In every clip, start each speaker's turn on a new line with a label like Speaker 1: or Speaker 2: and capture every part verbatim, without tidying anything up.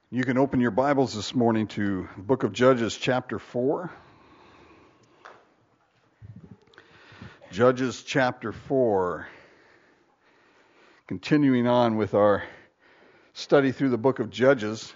Speaker 1: You can open your Bibles this morning to the book of Judges, chapter four. Judges, chapter four. Continuing on with our study through the book of Judges,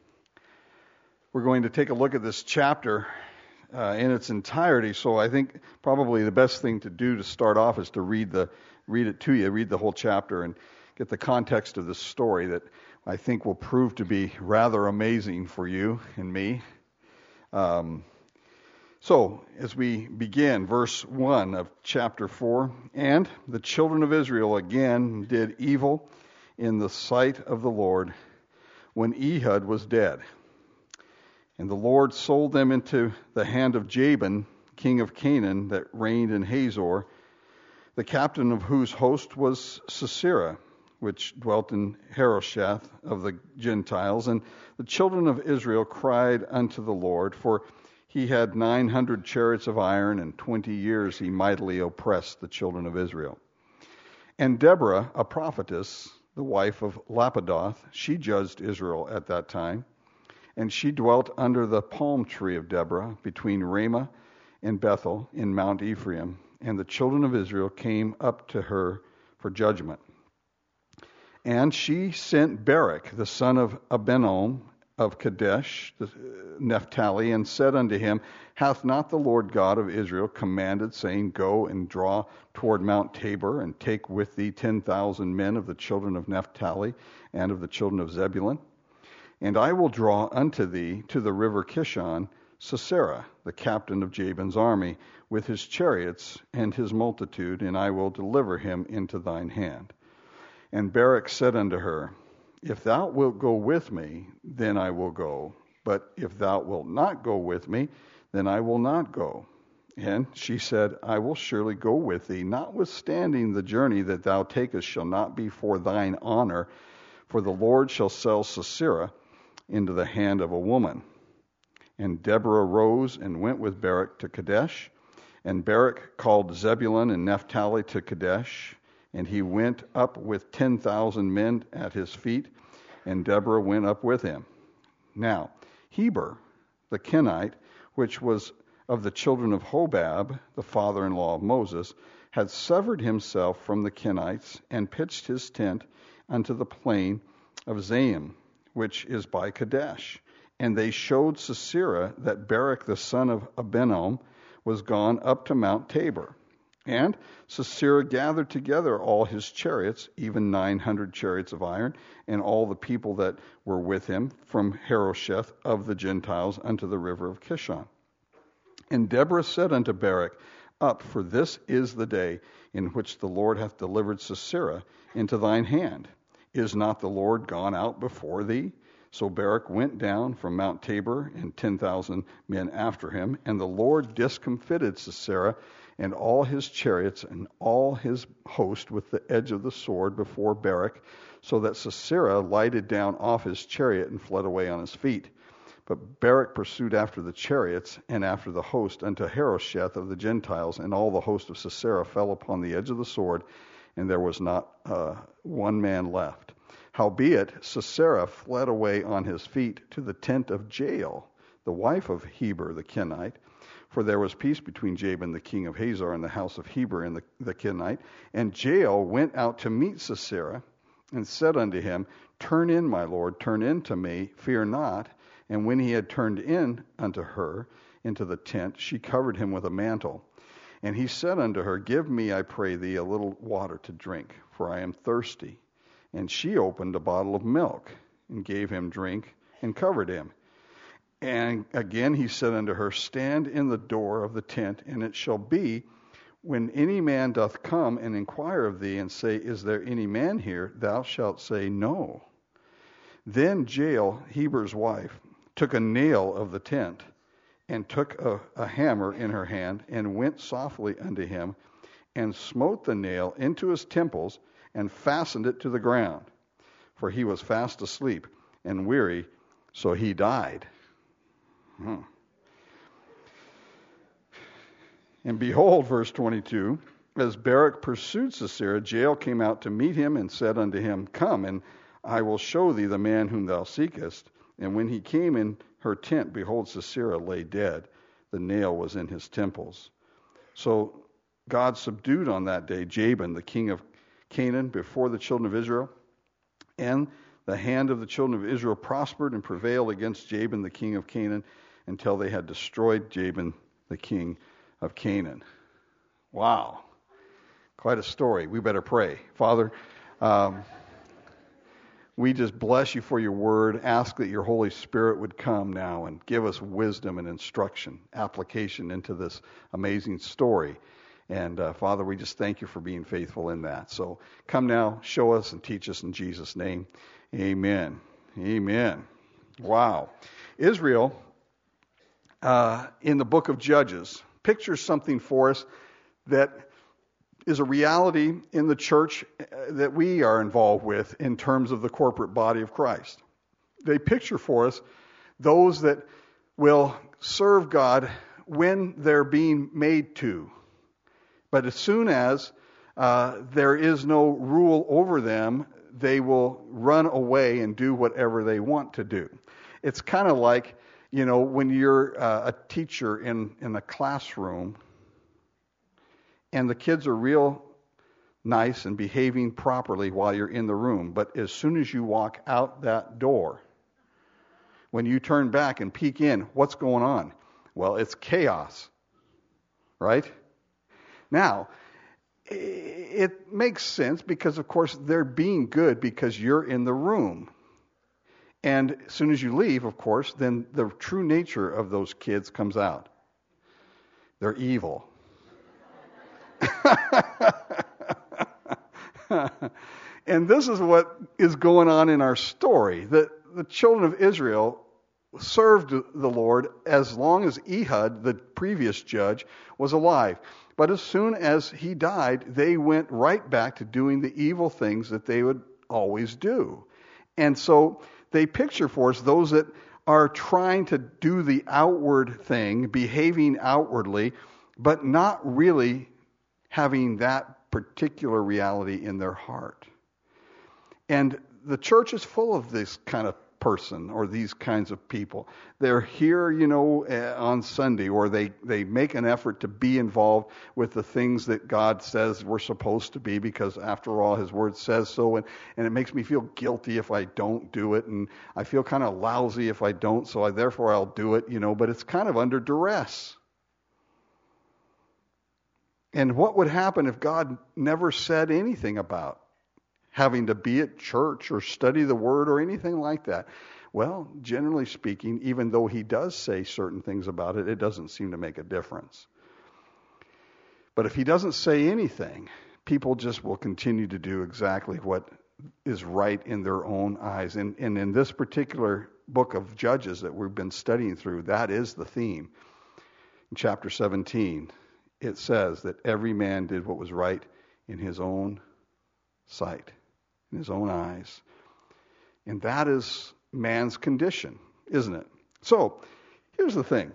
Speaker 1: we're going to take a look at this chapter uh, in its entirety. So I think probably the best thing to do to start off is to read the read it to you, read the whole chapter, and get the context of this story that I think will prove to be rather amazing for you and me. Um, so, as we begin, verse one of chapter four, and the children of Israel again did evil in the sight of the Lord when Ehud was dead. And the Lord sold them into the hand of Jabin, king of Canaan, that reigned in Hazor, the captain of whose host was Sisera, which dwelt in Harosheth of the Gentiles. And the children of Israel cried unto the Lord, for he had nine hundred chariots of iron, and twenty years he mightily oppressed the children of Israel. And Deborah, a prophetess, the wife of Lapidoth, she judged Israel at that time. And she dwelt under the palm tree of Deborah, between Ramah and Bethel in Mount Ephraim. And the children of Israel came up to her for judgment. And she sent Barak, the son of Abinom of Kadesh, Naphtali, and said unto him, Hath not the Lord God of Israel commanded, saying, Go and draw toward Mount Tabor, and take with thee ten thousand men of the children of Naphtali and of the children of Zebulun? And I will draw unto thee to the river Kishon Sisera, the captain of Jabin's army, with his chariots and his multitude, and I will deliver him into thine hand. And Barak said unto her, If thou wilt go with me, then I will go. But if thou wilt not go with me, then I will not go. And she said, I will surely go with thee, notwithstanding the journey that thou takest shall not be for thine honor, for the Lord shall sell Sisera into the hand of a woman. And Deborah rose and went with Barak to Kadesh. And Barak called Zebulun and Naphtali to Kadesh. And he went up with ten thousand men at his feet, and Deborah went up with him. Now, Heber, the Kenite, which was of the children of Hobab, the father-in-law of Moses, had severed himself from the Kenites, and pitched his tent unto the plain of Zaim, which is by Kadesh. And they showed Sisera that Barak the son of Abinom was gone up to Mount Tabor. And Sisera gathered together all his chariots, even nine hundred chariots of iron, and all the people that were with him from Harosheth of the Gentiles unto the river of Kishon. And Deborah said unto Barak, Up, for this is the day in which the Lord hath delivered Sisera into thine hand. Is not the Lord gone out before thee? So Barak went down from Mount Tabor, and ten thousand men after him, and the Lord discomfited Sisera and all his chariots and all his host with the edge of the sword before Barak, so that Sisera lighted down off his chariot and fled away on his feet. But Barak pursued after the chariots and after the host unto Harosheth of the Gentiles, and all the host of Sisera fell upon the edge of the sword, and there was not uh, one man left. Howbeit Sisera fled away on his feet to the tent of Jael, the wife of Heber the Kenite, for there was peace between Jabin the king of Hazor and the house of Heber and the, the Kenite. And Jael went out to meet Sisera, and said unto him, Turn in, my lord, turn in to me, fear not. And when he had turned in unto her into the tent, she covered him with a mantle. And he said unto her, Give me, I pray thee, a little water to drink, for I am thirsty. And she opened a bottle of milk, and gave him drink, and covered him. And again he said unto her, Stand in the door of the tent, and it shall be, when any man doth come and inquire of thee, and say, Is there any man here? Thou shalt say, No. Then Jael, Heber's wife, took a nail of the tent, and took a, a hammer in her hand, and went softly unto him, and smote the nail into his temples, and fastened it to the ground. For he was fast asleep, and weary, so he died. Hmm. And behold, verse twenty-two, as Barak pursued Sisera, Jael came out to meet him, and said unto him, Come, and I will show thee the man whom thou seekest. And when he came in her tent, behold, Sisera lay dead. The nail was in his temples. So God subdued on that day Jabin, the king of Canaan, before the children of Israel. And the hand of the children of Israel prospered and prevailed against Jabin, the king of Canaan, until they had destroyed Jabin, the king of Canaan. Wow. Quite a story. We better pray. Father, um, we just bless you for your word. Ask that your Holy Spirit would come now and give us wisdom and instruction, application into this amazing story. And uh, Father, we just thank you for being faithful in that. So come now, show us and teach us in Jesus' name. Amen. Amen. Wow. Israel, uh, in the book of Judges, pictures something for us that is a reality in the church that we are involved with in terms of the corporate body of Christ. They picture for us those that will serve God when they're being made to. But as soon as uh, there is no rule over them, they will run away and do whatever they want to do. It's kind of like, you know, when you're uh, a teacher in, in a classroom and the kids are real nice and behaving properly while you're in the room, but as soon as you walk out that door, when you turn back and peek in, what's going on? Well, it's chaos, right? Now, it makes sense because, of course, they're being good because you're in the room. And as soon as you leave, of course, then the true nature of those kids comes out. They're evil. And this is what is going on in our story. The, the children of Israel served the Lord as long as Ehud, the previous judge, was alive. But as soon as he died, they went right back to doing the evil things that they would always do. And so they picture for us those that are trying to do the outward thing, behaving outwardly, but not really having that particular reality in their heart. And the church is full of this kind of person or these kinds of people. They're here, you know, on Sunday, or they, they make an effort to be involved with the things that God says we're supposed to be, because after all, His Word says so, and, and it makes me feel guilty if I don't do it, and I feel kind of lousy if I don't, so I, therefore I'll do it, you know, but it's kind of under duress. And what would happen if God never said anything about having to be at church or study the Word or anything like that? Well, generally speaking, even though He does say certain things about it, it doesn't seem to make a difference. But if He doesn't say anything, people just will continue to do exactly what is right in their own eyes. And, and in this particular book of Judges that we've been studying through, that is the theme. In chapter seventeen, it says that every man did what was right in his own sight, in his own eyes. And that is man's condition, isn't it? So, here's the thing.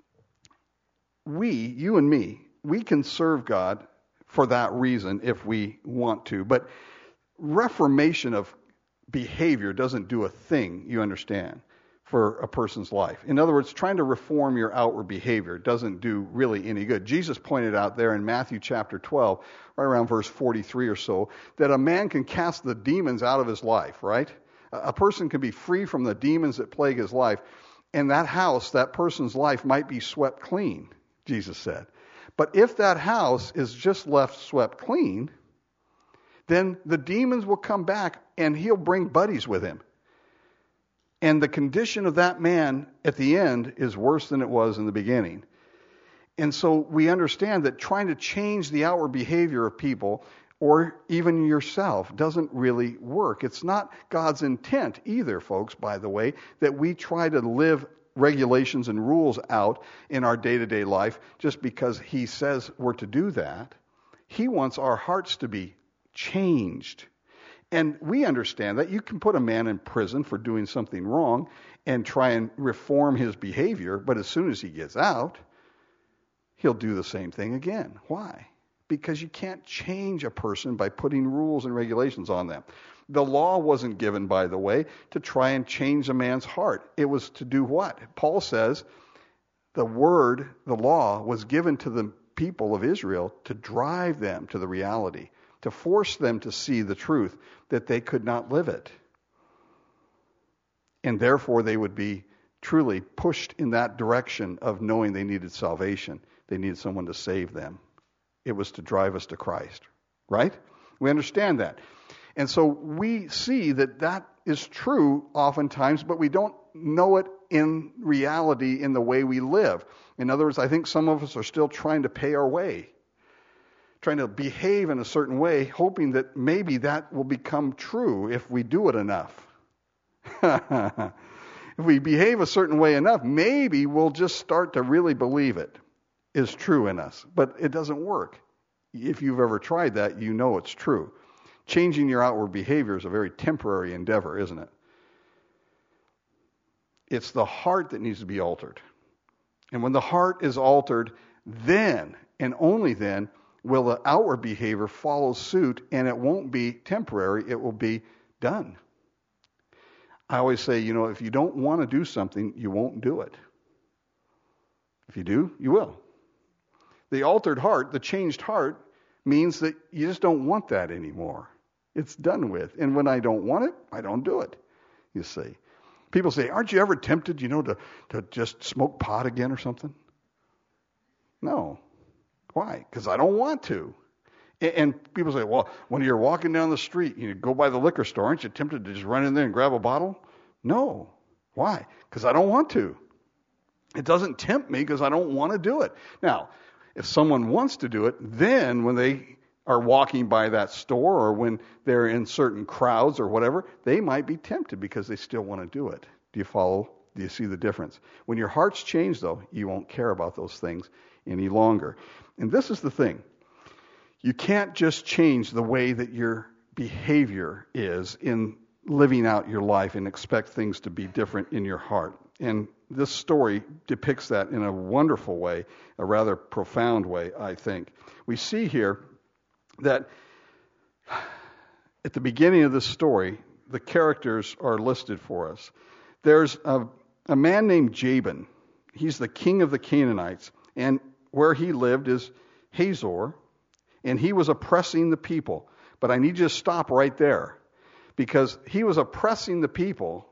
Speaker 1: We, you and me, we can serve God for that reason if we want to. But reformation of behavior doesn't do a thing, you understand, for a person's life. In other words, trying to reform your outward behavior doesn't do really any good. Jesus pointed out there in Matthew chapter twelve, right around verse forty-three or so, that a man can cast the demons out of his life, right? A person can be free from the demons that plague his life, and that house, that person's life might be swept clean, Jesus said. But if that house is just left swept clean, then the demons will come back and he'll bring buddies with him. And the condition of that man at the end is worse than it was in the beginning. And so we understand that trying to change the outward behavior of people, or even yourself, doesn't really work. It's not God's intent either, folks, by the way, that we try to live regulations and rules out in our day-to-day life just because He says we're to do that. He wants our hearts to be changed. And we understand that you can put a man in prison for doing something wrong and try and reform his behavior, but as soon as he gets out, he'll do the same thing again. Why? Because you can't change a person by putting rules and regulations on them. The law wasn't given, by the way, to try and change a man's heart. It was to do what? Paul says the word, the law, was given to the people of Israel to drive them to the reality, to force them to see the truth, that they could not live it. And therefore they would be truly pushed in that direction of knowing they needed salvation. They needed someone to save them. It was to drive us to Christ, right? We understand that. And so we see that that is true oftentimes, but we don't know it in reality in the way we live. In other words, I think some of us are still trying to pay our way, trying to behave in a certain way, hoping that maybe that will become true if we do it enough. If we behave a certain way enough, maybe we'll just start to really believe it is true in us. But it doesn't work. If you've ever tried that, you know it's true. Changing your outward behavior is a very temporary endeavor, isn't it? It's the heart that needs to be altered. And when the heart is altered, then, and only then, will the outward behavior follow suit, and it won't be temporary, it will be done. I always say, you know, if you don't want to do something, you won't do it. If you do, you will. The altered heart, the changed heart, means that you just don't want that anymore. It's done with. And when I don't want it, I don't do it, you see. People say, aren't you ever tempted, you know, to, to just smoke pot again or something? No. Why? Because I don't want to. And, and people say, well, when you're walking down the street, you go by the liquor store, aren't you tempted to just run in there and grab a bottle? No. Why? Because I don't want to. It doesn't tempt me because I don't want to do it. Now, if someone wants to do it, then when they are walking by that store or when they're in certain crowds or whatever, they might be tempted because they still want to do it. Do you follow? Do you see the difference? When your heart's changed, though, you won't care about those things any longer. And this is the thing. You can't just change the way that your behavior is in living out your life and expect things to be different in your heart. And this story depicts that in a wonderful way, a rather profound way, I think. We see here that at the beginning of this story, the characters are listed for us. There's a, a man named Jabin. He's the king of the Canaanites, and where he lived is Hazor, and he was oppressing the people. But I need you to stop right there, because he was oppressing the people.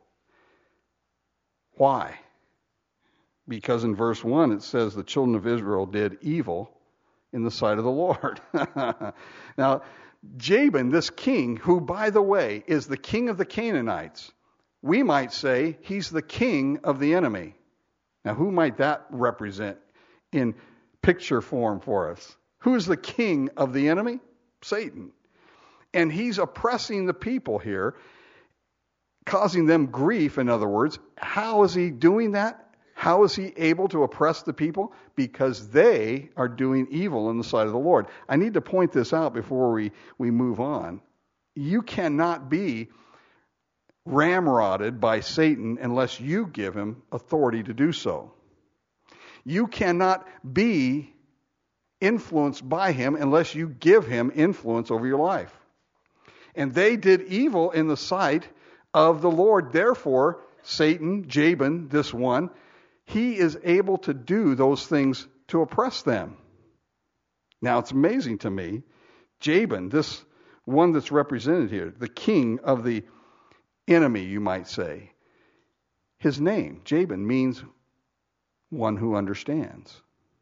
Speaker 1: Why? Because in verse one it says the children of Israel did evil in the sight of the Lord. Now, Jabin, this king, who, by the way, is the king of the Canaanites, we might say he's the king of the enemy. Now, who might that represent in picture form for us? Who's the king of the enemy? Satan. And he's oppressing the people here, causing them grief, in other words. How is he doing that? How is he able to oppress the people? Because they are doing evil in the sight of the Lord. I need to point this out before we, we move on. You cannot be ramrodded by Satan unless you give him authority to do so. You cannot be influenced by him unless you give him influence over your life. And they did evil in the sight of the Lord. Therefore, Satan, Jabin, this one, he is able to do those things to oppress them. Now, it's amazing to me, Jabin, this one that's represented here, the king of the enemy, you might say, his name, Jabin, means one who understands.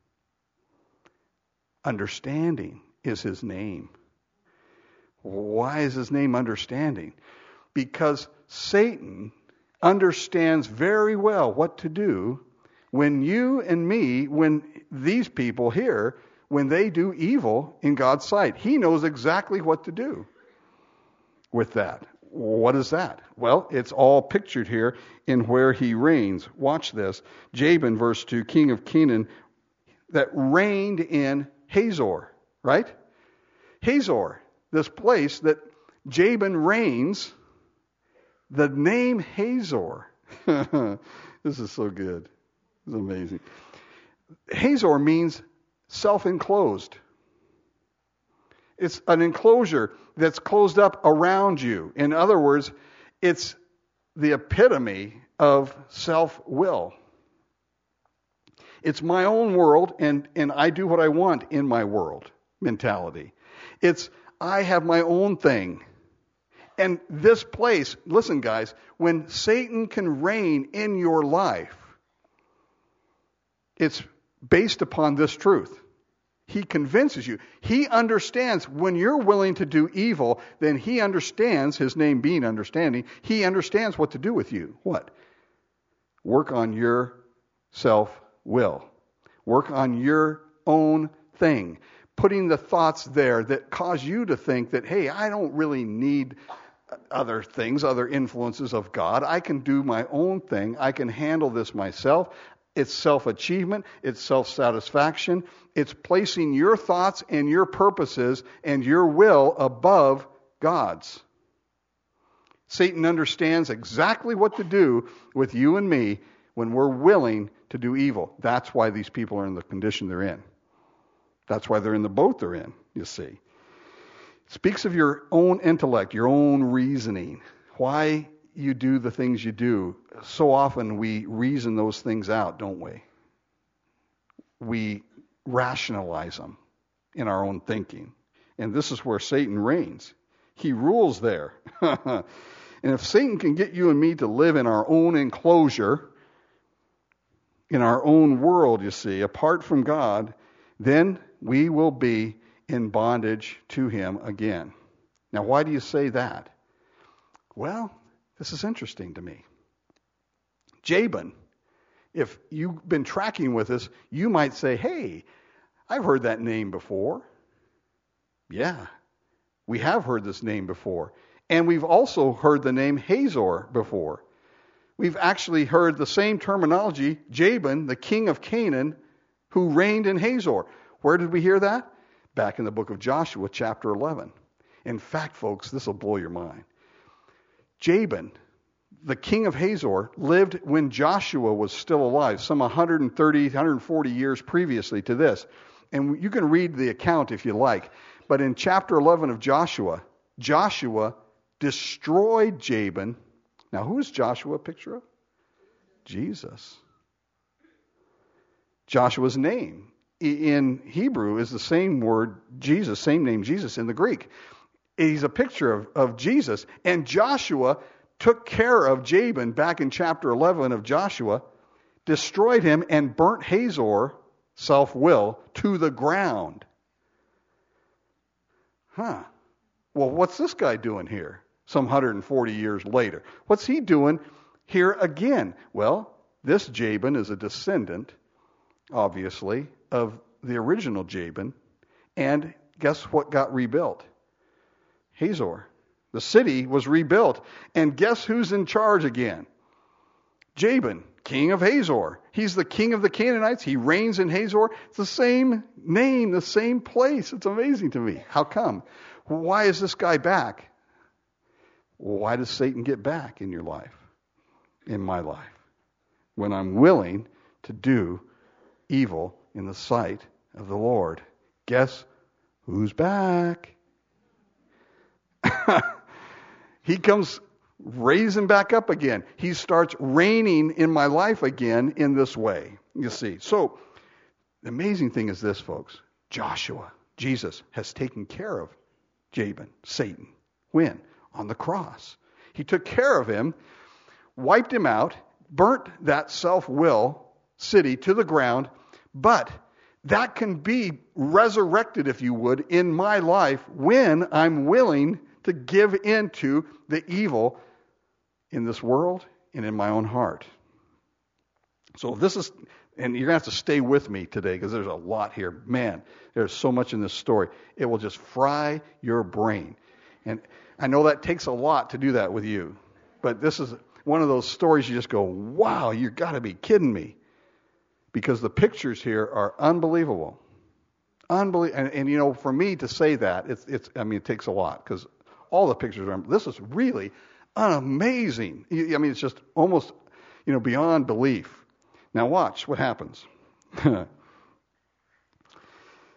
Speaker 1: Understanding is his name. Why is his name understanding? Because Satan understands very well what to do when you and me, when these people here, when they do evil in God's sight. He knows exactly what to do with that. What is that? Well, it's all pictured here in where he reigns. Watch this. Jabin, verse two, king of Canaan, that reigned in Hazor, right? Hazor, this place that Jabin reigns, the name Hazor. This is so good. It's amazing. Hazor means self-enclosed. It's an enclosure that's closed up around you. In other words, it's the epitome of self-will. It's my own world, and, and I do what I want in my world mentality. It's I have my own thing. And this place, listen guys, when Satan can reign in your life, it's based upon this truth. He convinces you. He understands when you're willing to do evil, then he understands, his name being understanding, he understands what to do with you. What? Work on your self-will. Work on your own thing. Putting the thoughts there that cause you to think that, hey, I don't really need other things, other influences of God. I can do my own thing. I can handle this myself. It's self-achievement. It's self-satisfaction. It's placing your thoughts and your purposes and your will above God's. Satan understands exactly what to do with you and me when we're willing to do evil. That's why these people are in the condition they're in. That's why they're in the boat they're in, you see. It speaks of your own intellect, your own reasoning, why you do the things you do. So often we reason those things out, don't we? We rationalize them in our own thinking. And this is where Satan reigns. He rules there. And if Satan can get you and me to live in our own enclosure, in our own world, you see, apart from God, then we will be in bondage to him again. Now, why do you say that? Well, this is interesting to me. Jabin, if you've been tracking with us, you might say, hey, I've heard that name before. Yeah, we have heard this name before. And we've also heard the name Hazor before. We've actually heard the same terminology, Jabin, the king of Canaan, who reigned in Hazor. Where did we hear that? Back in the book of Joshua, chapter eleven. In fact, folks, this will blow your mind. Jabin, the king of Hazor, lived when Joshua was still alive, some one hundred thirty, one hundred forty years previously to this. And you can read the account if you like. But in chapter eleven of Joshua, Joshua destroyed Jabin. Now, who is Joshua a picture of? Jesus. Joshua's name in Hebrew is the same word, Jesus, same name, Jesus, in the Greek. He's a picture of, of Jesus. And Joshua took care of Jabin back in chapter eleven of Joshua, destroyed him, and burnt Hazor, self-will, to the ground. Huh. Well, what's this guy doing here some one hundred forty years later? What's he doing here again? Well, this Jabin is a descendant, obviously, of the original Jabin. And guess what got rebuilt? Hazor. The city was rebuilt. And guess who's in charge again? Jabin, king of Hazor. He's the king of the Canaanites. He reigns in Hazor. It's the same name, the same place. It's amazing to me. How come? Why is this guy back? Why does Satan get back in your life, in my life, when I'm willing to do evil in the sight of the Lord? Guess who's back? He comes raising back up again. He starts reigning in my life again in this way, you see. So the amazing thing is this, folks. Joshua, Jesus, has taken care of Jabin, Satan. When? On the cross. He took care of him, wiped him out, burnt that self-will city to the ground, but that can be resurrected, if you would, in my life when I'm willing to give into the evil in this world and in my own heart. So this is, and you're going to have to stay with me today because there's a lot here. Man, there's so much in this story. It will just fry your brain. And I know that takes a lot to do that with you. But this is one of those stories you just go, wow, you got to be kidding me. Because the pictures here are unbelievable. Unbelievable. And, and, you know, for me to say that, it's, it's I mean, it takes a lot because all the pictures are, this is really amazing. I mean, it's just almost, you know, beyond belief. Now watch what happens.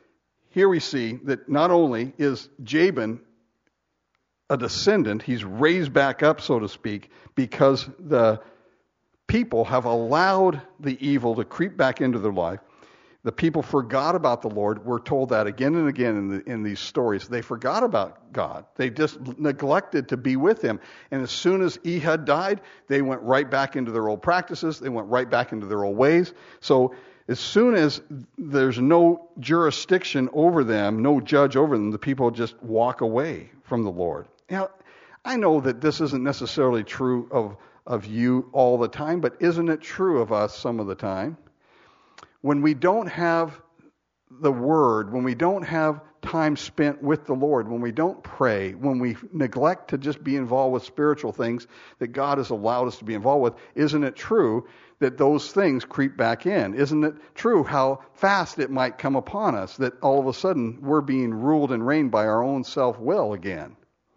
Speaker 1: here we see that not only is Jabin a descendant, he's raised back up, so to speak, because the people have allowed the evil to creep back into their life. The people forgot about the Lord. We're told that again and again in, the, in these stories. They forgot about God. They just neglected to be with him. And as soon as Ehud died, they went right back into their old practices. They went right back into their old ways. So as soon as there's no jurisdiction over them, no judge over them, the people just walk away from the Lord. Now, I know that this isn't necessarily true of, of you all the time, but isn't it true of us some of the time? When we don't have the Word, when we don't have time spent with the Lord, when we don't pray, when we neglect to just be involved with spiritual things that God has allowed us to be involved with, isn't it true that those things creep back in? Isn't it true how fast it might come upon us that all of a sudden we're being ruled and reigned by our own self-will again?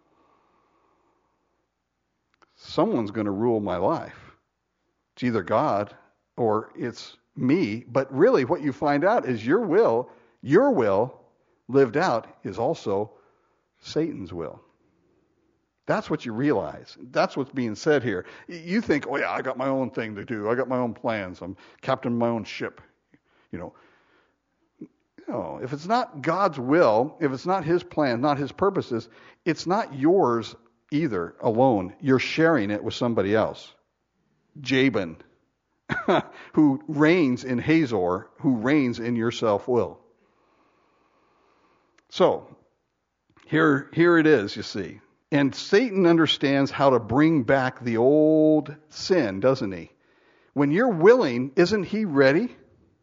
Speaker 1: Someone's going to rule my life. It's either God or it's me, but really what you find out is your will, your will lived out is also Satan's will. That's what you realize. That's what's being said here. You think, oh yeah, I got my own thing to do. I got my own plans. I'm captain of my own ship. You know, no, if it's not God's will, if it's not his plan, not his purposes, it's not yours either alone. You're sharing it with somebody else. Jabin, who reigns in Hazor, who reigns in your self-will. So, here, here it is, you see. And Satan understands how to bring back the old sin, doesn't he? When you're willing, isn't he ready?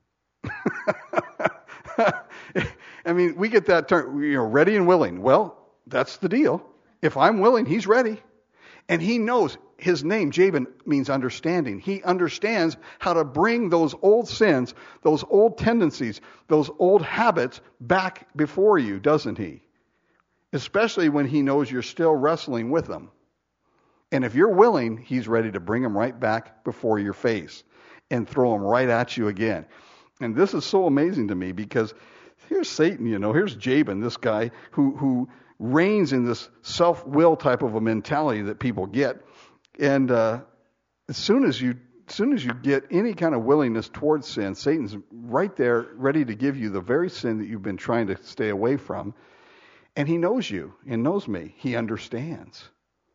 Speaker 1: I mean, we get that term, you know, ready and willing. Well, that's the deal. If I'm willing, he's ready. And he knows his name, Jabin, means understanding. He understands how to bring those old sins, those old tendencies, those old habits back before you, doesn't he? Especially when he knows you're still wrestling with them. And if you're willing, he's ready to bring them right back before your face and throw them right at you again. And this is so amazing to me because here's Satan, you know, here's Jabin, this guy who, who reigns in this self-will type of a mentality that people get. And uh, as soon as you as soon as you get any kind of willingness towards sin, Satan's right there ready to give you the very sin that you've been trying to stay away from. And he knows you and knows me. He understands.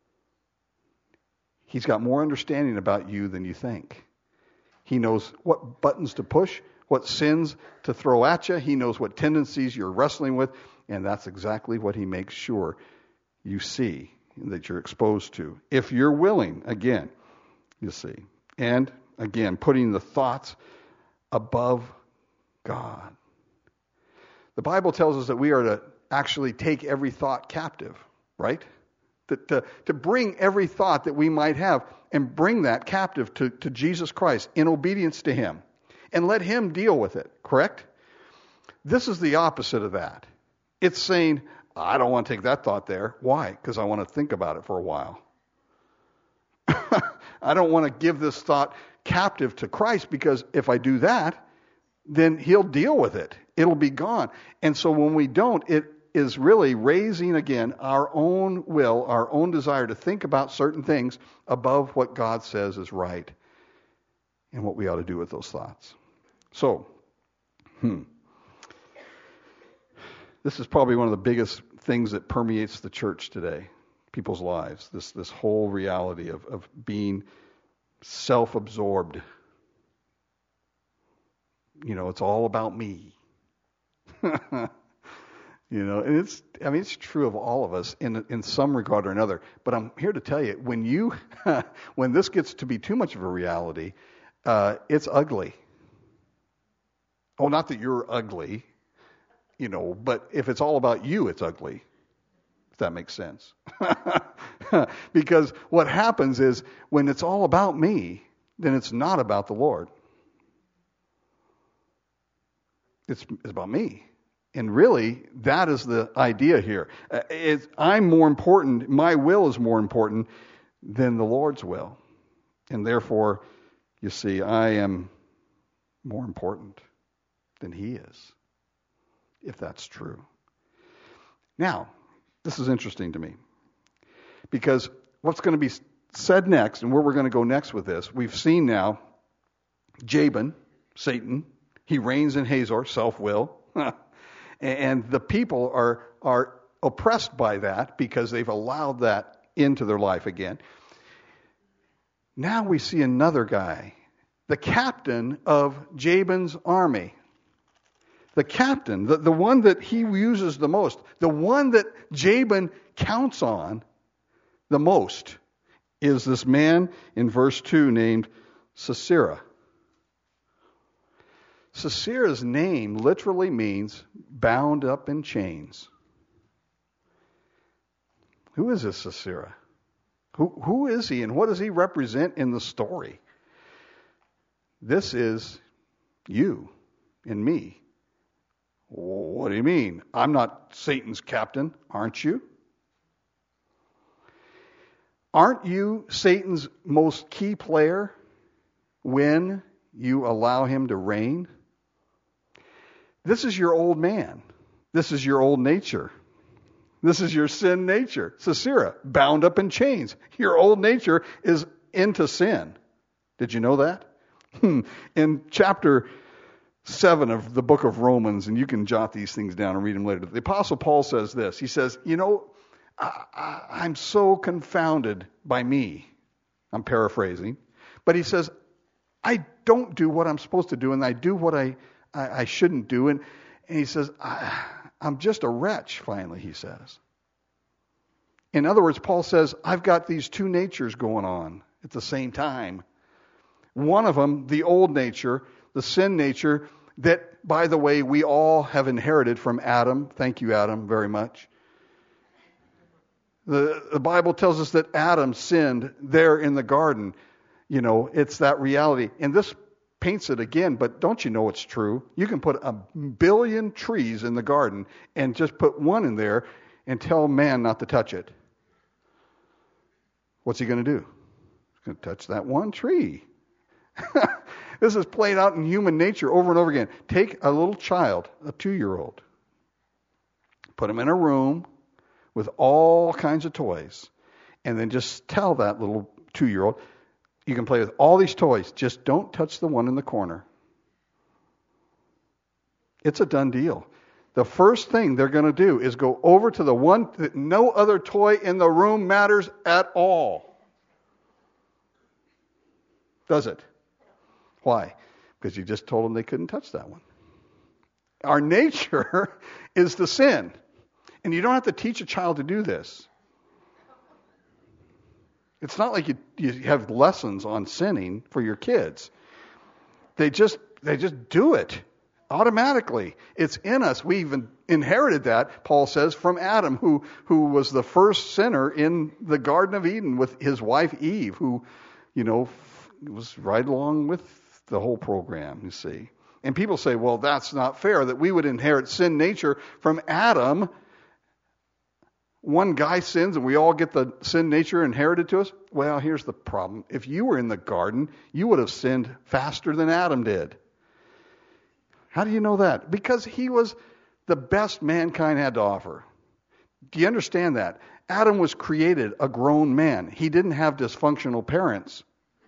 Speaker 1: He's got more understanding about you than you think. He knows what buttons to push, what sins to throw at you. He knows what tendencies you're wrestling with. And that's exactly what he makes sure you see, that you're exposed to. If you're willing, again, you see. And, again, putting the thoughts above God. The Bible tells us that we are to actually take every thought captive, right? To, to, to bring every thought that we might have and bring that captive to, to Jesus Christ in obedience to him and let him deal with it, correct? This is the opposite of that. It's saying, I don't want to take that thought there. Why? Because I want to think about it for a while. I don't want to give this thought captive to Christ because if I do that, then he'll deal with it. It'll be gone. And so when we don't, it is really raising again our own will, our own desire to think about certain things above what God says is right and what we ought to do with those thoughts. So, hmm. This is probably one of the biggest things that permeates the church today, people's lives, this this whole reality of, of being self-absorbed. You know, it's all about me. You know, and it's, I mean, it's true of all of us in in some regard or another. But I'm here to tell you, when you, when this gets to be too much of a reality, uh, it's ugly. Oh, not that you're ugly, you know, but if it's all about you, it's ugly. If that makes sense. Because what happens is when it's all about me, then it's not about the Lord. It's, it's about me. And really, that is the idea here. Uh, it's, I'm more important, my will is more important than the Lord's will. And therefore, you see, I am more important than he is. if that's true. Now, this is interesting to me, because what's going to be said next, and where we're going to go next with this, we've seen now Jabin, Satan, he reigns in Hazor, self-will, and the people are are oppressed by that because they've allowed that into their life again. Now we see another guy, the captain of Jabin's army. The captain, the, the one that he uses the most, the one that Jabin counts on the most, is this man in verse two named Sisera. Sisera's name literally means bound up in chains. Who is this Sisera? Who, who is he and what does he represent in the story? This is you and me. What do you mean? I'm not Satan's captain, aren't you? Aren't you Satan's most key player when you allow him to reign? This is your old man. This is your old nature. This is your sin nature. Sisera, bound up in chains. Your old nature is into sin. Did you know that? In chapter seven of the book of Romans, and you can jot these things down and read them later. The Apostle Paul says this. He says, you know, I, I, I'm so confounded by me. I'm paraphrasing. But he says, I don't do what I'm supposed to do, and I do what I, I, I shouldn't do. And, and he says, I, I'm just a wretch, finally, he says. In other words, Paul says, I've got these two natures going on at the same time. One of them, the old nature, the sin nature, that, by the way, we all have inherited from Adam. Thank you, Adam, very much. The, the Bible tells us that Adam sinned there in the garden. You know, it's that reality. And this paints it again, but don't you know it's true? You can put a billion trees in the garden and just put one in there and tell man not to touch it. What's he going to do? He's going to touch that one tree. This is played out in human nature over and over again. Take a little child, a two-year-old, put him in a room with all kinds of toys, and then just tell that little two-year-old, you can play with all these toys, just don't touch the one in the corner. It's a done deal. The first thing they're going to do is go over to the one that no other toy in the room matters at all. Does it? Why? Because you just told them they couldn't touch that one. Our nature is to sin. And you don't have to teach a child to do this. It's not like you, you have lessons on sinning for your kids. They just they just do it automatically. It's in us. We even inherited that, Paul says, from Adam, who, who was the first sinner in the Garden of Eden with his wife Eve, who, you know, was right along with the whole program, you see. And people say, well, that's not fair, that we would inherit sin nature from Adam. One guy sins and we all get the sin nature inherited to us. Well, here's the problem. If you were in the garden, you would have sinned faster than Adam did. How do you know that? Because he was the best mankind had to offer. Do you understand that? Adam was created a grown man. He didn't have dysfunctional parents.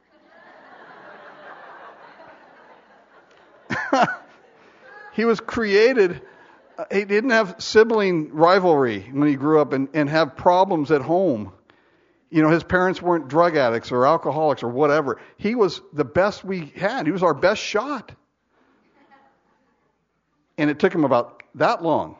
Speaker 1: He was created, he didn't have sibling rivalry when he grew up and, and have problems at home. You know, his parents weren't drug addicts or alcoholics or whatever. He was the best we had. He was our best shot. And it took him about that long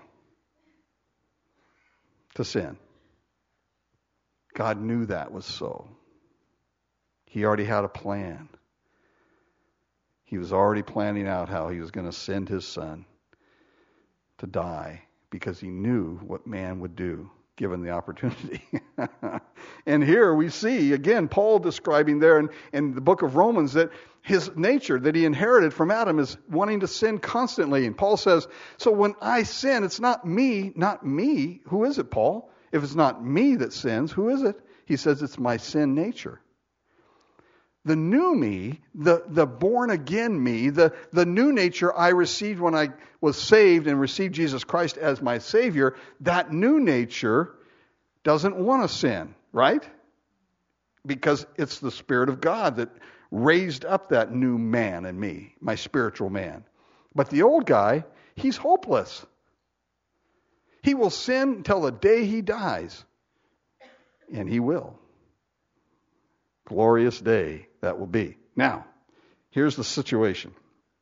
Speaker 1: to sin. God knew that was so. He already had a plan. He was already planning out how he was going to send his son to die because he knew what man would do given the opportunity. And here we see, again, Paul describing there in, in the book of Romans that his nature that he inherited from Adam is wanting to sin constantly. And Paul says, so when I sin, it's not me, not me. Who is it, Paul? If it's not me that sins, who is it? He says it's my sin nature. The new me, the, the born again me, the, the new nature I received when I was saved and received Jesus Christ as my Savior, that new nature doesn't want to sin, right? Because it's the Spirit of God that raised up that new man in me, my spiritual man. But the old guy, he's hopeless. He will sin until the day he dies. And he will. Glorious day that will be. Now, here's the situation.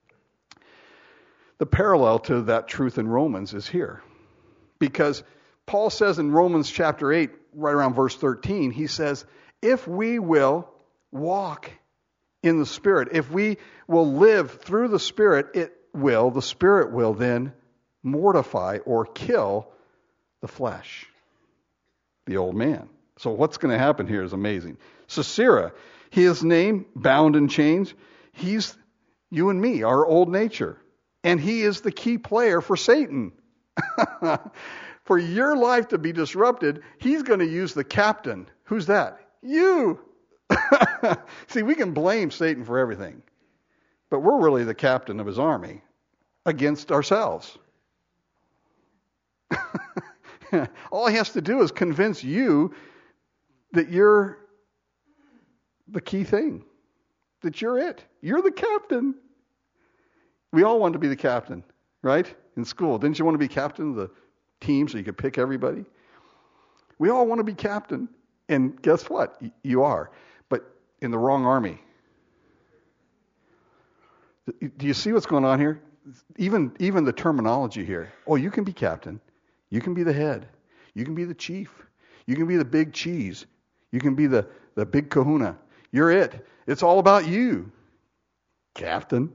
Speaker 1: The parallel to that truth in Romans is here. Because Paul says in Romans chapter eight, right around verse thirteen, he says, if we will walk in the Spirit, if we will live through the Spirit, it will, the Spirit will then mortify or kill the flesh, the old man. So what's going to happen here is amazing. Sisera, his name, bound in chains, he's you and me, our old nature. And he is the key player for Satan. For your life to be disrupted, he's going to use the captain. Who's that? You. See, we can blame Satan for everything. But we're really the captain of his army against ourselves. All he has to do is convince you that you're the key thing. That you're it. You're the captain. We all want to be the captain, right? In school. Didn't you want to be captain of the team so you could pick everybody? We all want to be captain. And guess what? You are. But in the wrong army. Do you see what's going on here? Even, even the terminology here. Oh, you can be captain. You can be the head. You can be the chief. You can be the big cheese. You can be the, the big kahuna. You're it. It's all about you, captain.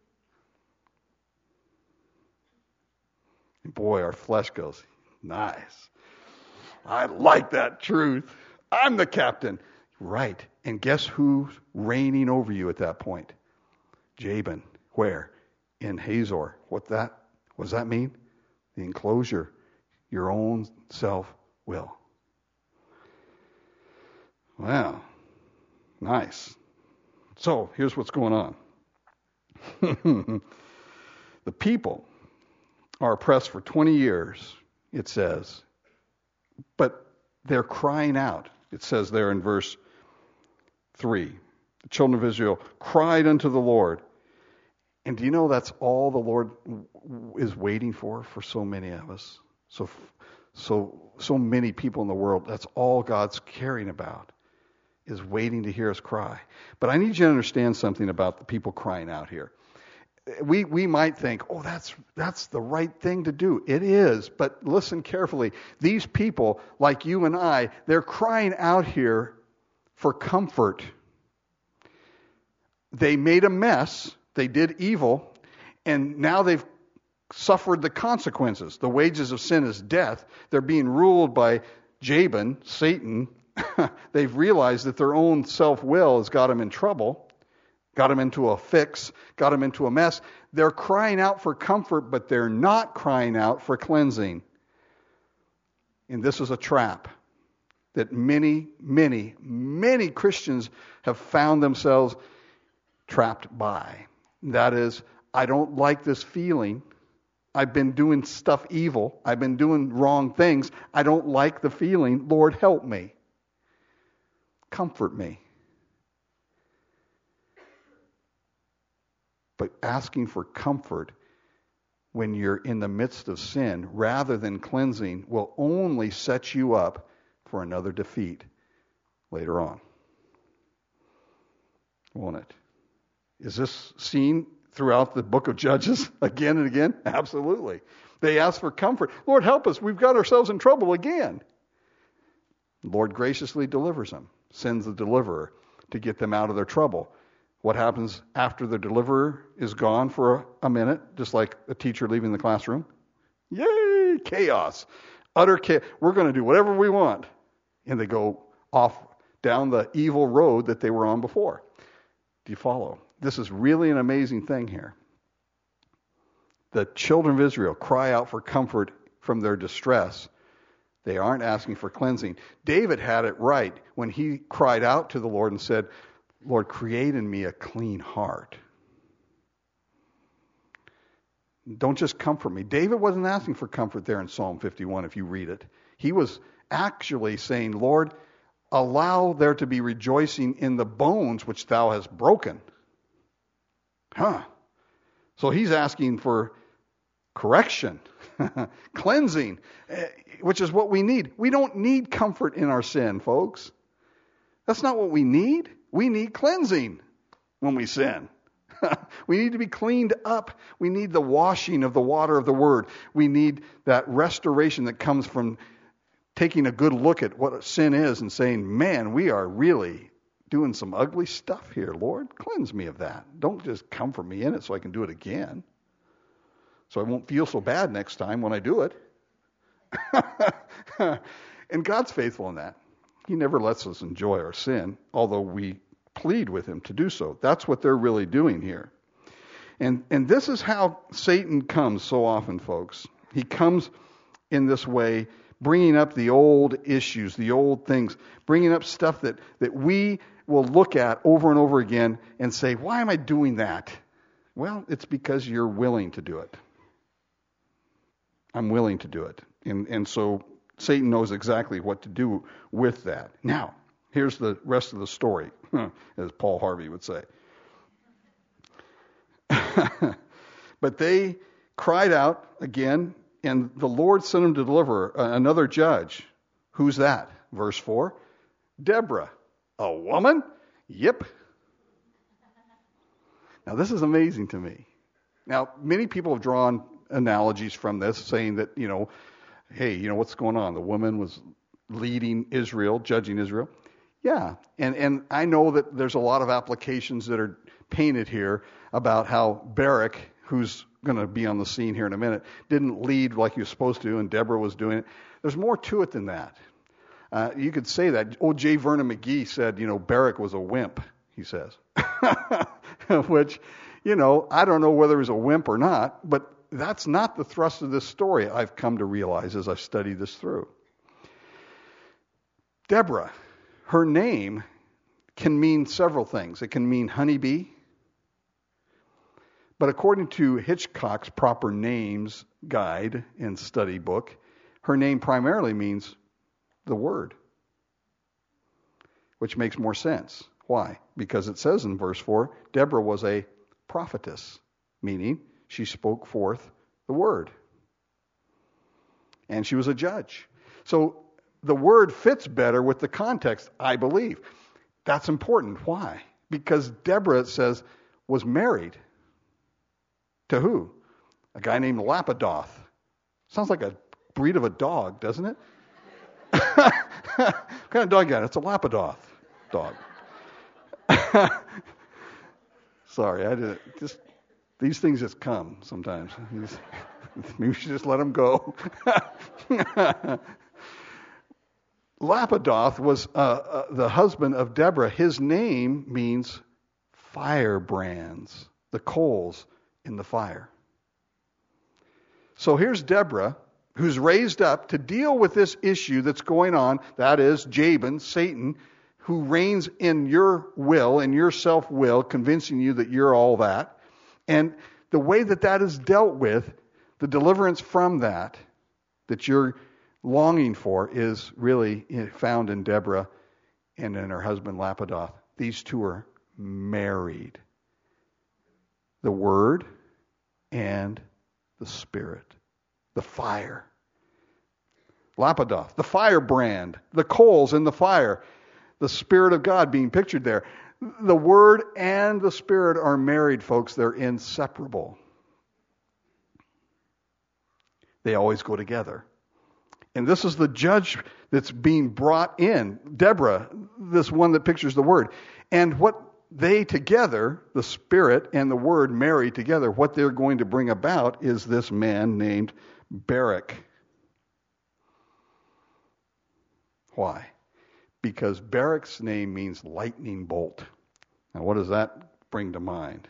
Speaker 1: And boy, our flesh goes, nice. I like that truth. I'm the captain. Right. And guess who's reigning over you at that point? Jabin. Where? In Hazor. What that? What does that mean? The enclosure. Your own self-will. Wow. Nice. So, here's what's going on. The people are oppressed for twenty years, it says. But they're crying out. It says there in verse three. The children of Israel cried unto the Lord. And do you know that's all the Lord is waiting for for so many of us? So, so, so many people in the world, that's all God's caring about, is waiting to hear us cry. But I need you to understand something about the people crying out here. We we might think, oh, that's that's the right thing to do. It is, but listen carefully. These people, like you and I, they're crying out here for comfort. They made a mess. They did evil, and now they've suffered the consequences. The wages of sin is death. They're being ruled by Jabin, Satan. They've realized that their own self-will has got them in trouble, got them into a fix, got them into a mess. They're crying out for comfort, but they're not crying out for cleansing. And this is a trap that many, many, many Christians have found themselves trapped by. That is, I don't like this feeling. I've been doing stuff evil. I've been doing wrong things. I don't like the feeling. Lord, help me. Comfort me. But asking for comfort when you're in the midst of sin rather than cleansing will only set you up for another defeat later on. Won't it? Is this seen throughout the book of Judges again and again? Absolutely. They ask for comfort. Lord, help us. We've got ourselves in trouble again. The Lord graciously delivers them, sends the deliverer to get them out of their trouble. What happens after the deliverer is gone for a, a minute, just like a teacher leaving the classroom? Yay, chaos. Utter chaos. We're going to do whatever we want. And they go off down the evil road that they were on before. Do you follow? This is really an amazing thing here. The children of Israel cry out for comfort from their distress. They aren't asking for cleansing. David had it right when he cried out to the Lord and said, Lord, create in me a clean heart. Don't just comfort me. David wasn't asking for comfort there in Psalm fifty-one, if you read it. He was actually saying, Lord, allow there to be rejoicing in the bones which thou hast broken. Huh. So he's asking for correction, cleansing, which is what we need. We don't need comfort in our sin, folks. That's not what we need. We need cleansing when we sin. We need to be cleaned up. We need the washing of the water of the Word. We need that restoration that comes from taking a good look at what sin is and saying, man, we are really doing some ugly stuff here, Lord. Cleanse me of that. Don't just comfort me in it so I can do it again. So I won't feel so bad next time when I do it. And God's faithful in that. He never lets us enjoy our sin, although we plead with him to do so. That's what they're really doing here. And and this is how Satan comes so often, folks. He comes in this way, bringing up the old issues, the old things, bringing up stuff that, that we will look at over and over again and say, why am I doing that? Well, it's because you're willing to do it. I'm willing to do it. And and so Satan knows exactly what to do with that. Now, here's the rest of the story, as Paul Harvey would say. But they cried out again, and the Lord sent him to deliver another judge. Who's that? Verse four. Deborah. A woman? Yep. Now, this is amazing to me. Now, many people have drawn analogies from this, saying that, you know, hey, you know, what's going on? The woman was leading Israel, judging Israel. Yeah, and, and I know that there's a lot of applications that are painted here about how Barak, who's going to be on the scene here in a minute, didn't lead like he was supposed to, and Deborah was doing it. There's more to it than that. Uh, you could say that. Old J. Vernon McGee said, you know, Barak was a wimp, he says. Which, you know, I don't know whether he was a wimp or not, but that's not the thrust of this story, I've come to realize as I've studied this through. Deborah, her name can mean several things. It can mean honeybee. But according to Hitchcock's Proper Names Guide and Study book, her name primarily means the word, which makes more sense. Why? Because it says in verse four, Deborah was a prophetess, meaning she spoke forth the word. And she was a judge. So the word fits better with the context, I believe. That's important. Why? Because Deborah, it says, was married. To who? A guy named Lapidoth. Sounds like a breed of a dog, doesn't it? What kind of dog you got? It's a Lapidoth dog. Sorry, I did just these things just come sometimes. Maybe we should just let them go. Lapidoth was uh, uh, the husband of Deborah. His name means firebrands, the coals in the fire. So here's Deborah, who's raised up to deal with this issue that's going on. That is Jabin, Satan, who reigns in your will, in your self-will, convincing you that you're all that. And the way that that is dealt with, the deliverance from that, that you're longing for, is really found in Deborah and in her husband Lapidoth. These two are married. The Word and the Spirit. The fire. Lapidoth, the firebrand, the coals in the fire. The Spirit of God being pictured there. The Word and the Spirit are married, folks. They're inseparable. They always go together. And this is the judge that's being brought in. Deborah, this one that pictures the Word. And what they together, the Spirit and the Word married together, what they're going to bring about is this man named Barak. Why? Because Barak's name means lightning bolt. Now, what does that bring to mind?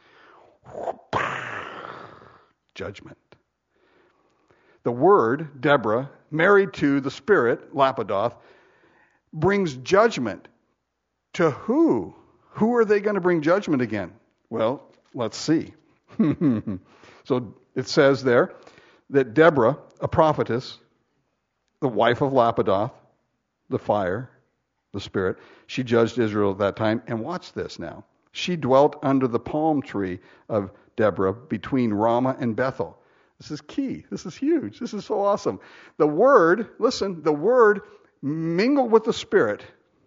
Speaker 1: Judgment. The word, Deborah, married to the Spirit, Lapidoth, brings judgment. To who? who are they going to bring judgment again? Well, let's see. So it says there that Deborah, a prophetess, the wife of Lapidoth, the fire, the spirit, she judged Israel at that time. And watch this now. She dwelt under the palm tree of Deborah between Ramah and Bethel. This is key. This is huge. This is so awesome. The word, listen, the word mingled with the spirit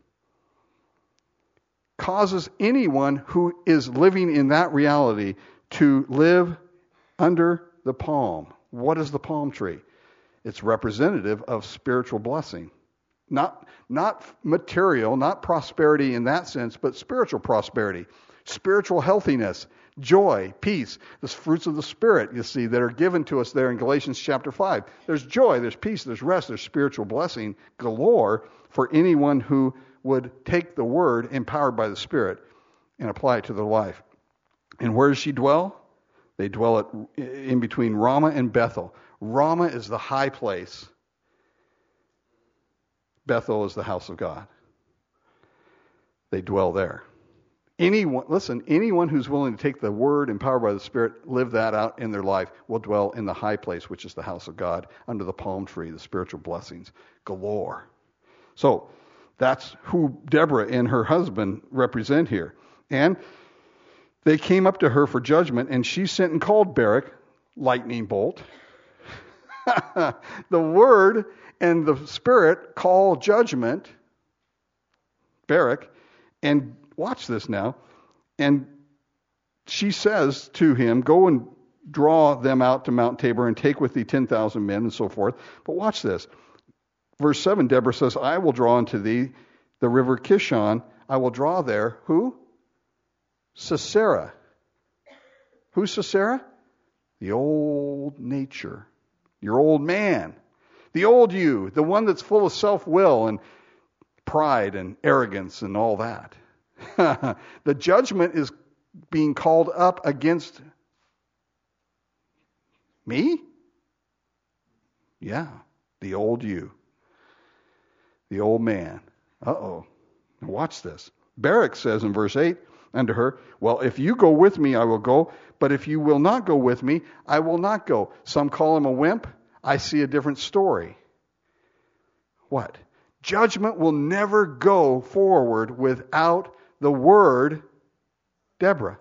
Speaker 1: causes anyone who is living in that reality to live under the palm. What is the palm tree? It's representative of spiritual blessing. Not, not material, not prosperity in that sense, but spiritual prosperity, spiritual healthiness, joy, peace, the fruits of the Spirit, you see, that are given to us there in Galatians chapter five. There's joy, there's peace, there's rest, there's spiritual blessing galore for anyone who would take the word empowered by the Spirit and apply it to their life. And where does she dwell? They dwell at, in between Ramah and Bethel. Ramah is the high place. Bethel is the house of God. They dwell there. Anyone, listen, anyone who's willing to take the word empowered by the Spirit, live that out in their life, will dwell in the high place, which is the house of God, under the palm tree, the spiritual blessings galore. So that's who Deborah and her husband represent here. And they came up to her for judgment, and she sent and called Barak, lightning bolt. The word and the Spirit call judgment, Barak, and watch this now. And she says to him, go and draw them out to Mount Tabor and take with thee ten thousand men and so forth. But watch this. Verse seven, Deborah says, I will draw unto thee the river Kishon. I will draw there, who? Sisera. Who's Sisera? The old nature. Your old man. The old you. The one that's full of self-will and pride and arrogance and all that. The judgment is being called up against me? Yeah, the old you. The old man. Uh-oh. Now watch this. Barak says in verse eight unto her, well, if you go with me, I will go. But if you will not go with me, I will not go. Some call him a wimp. I see a different story. What? Judgment will never go forward without the word, Deborah.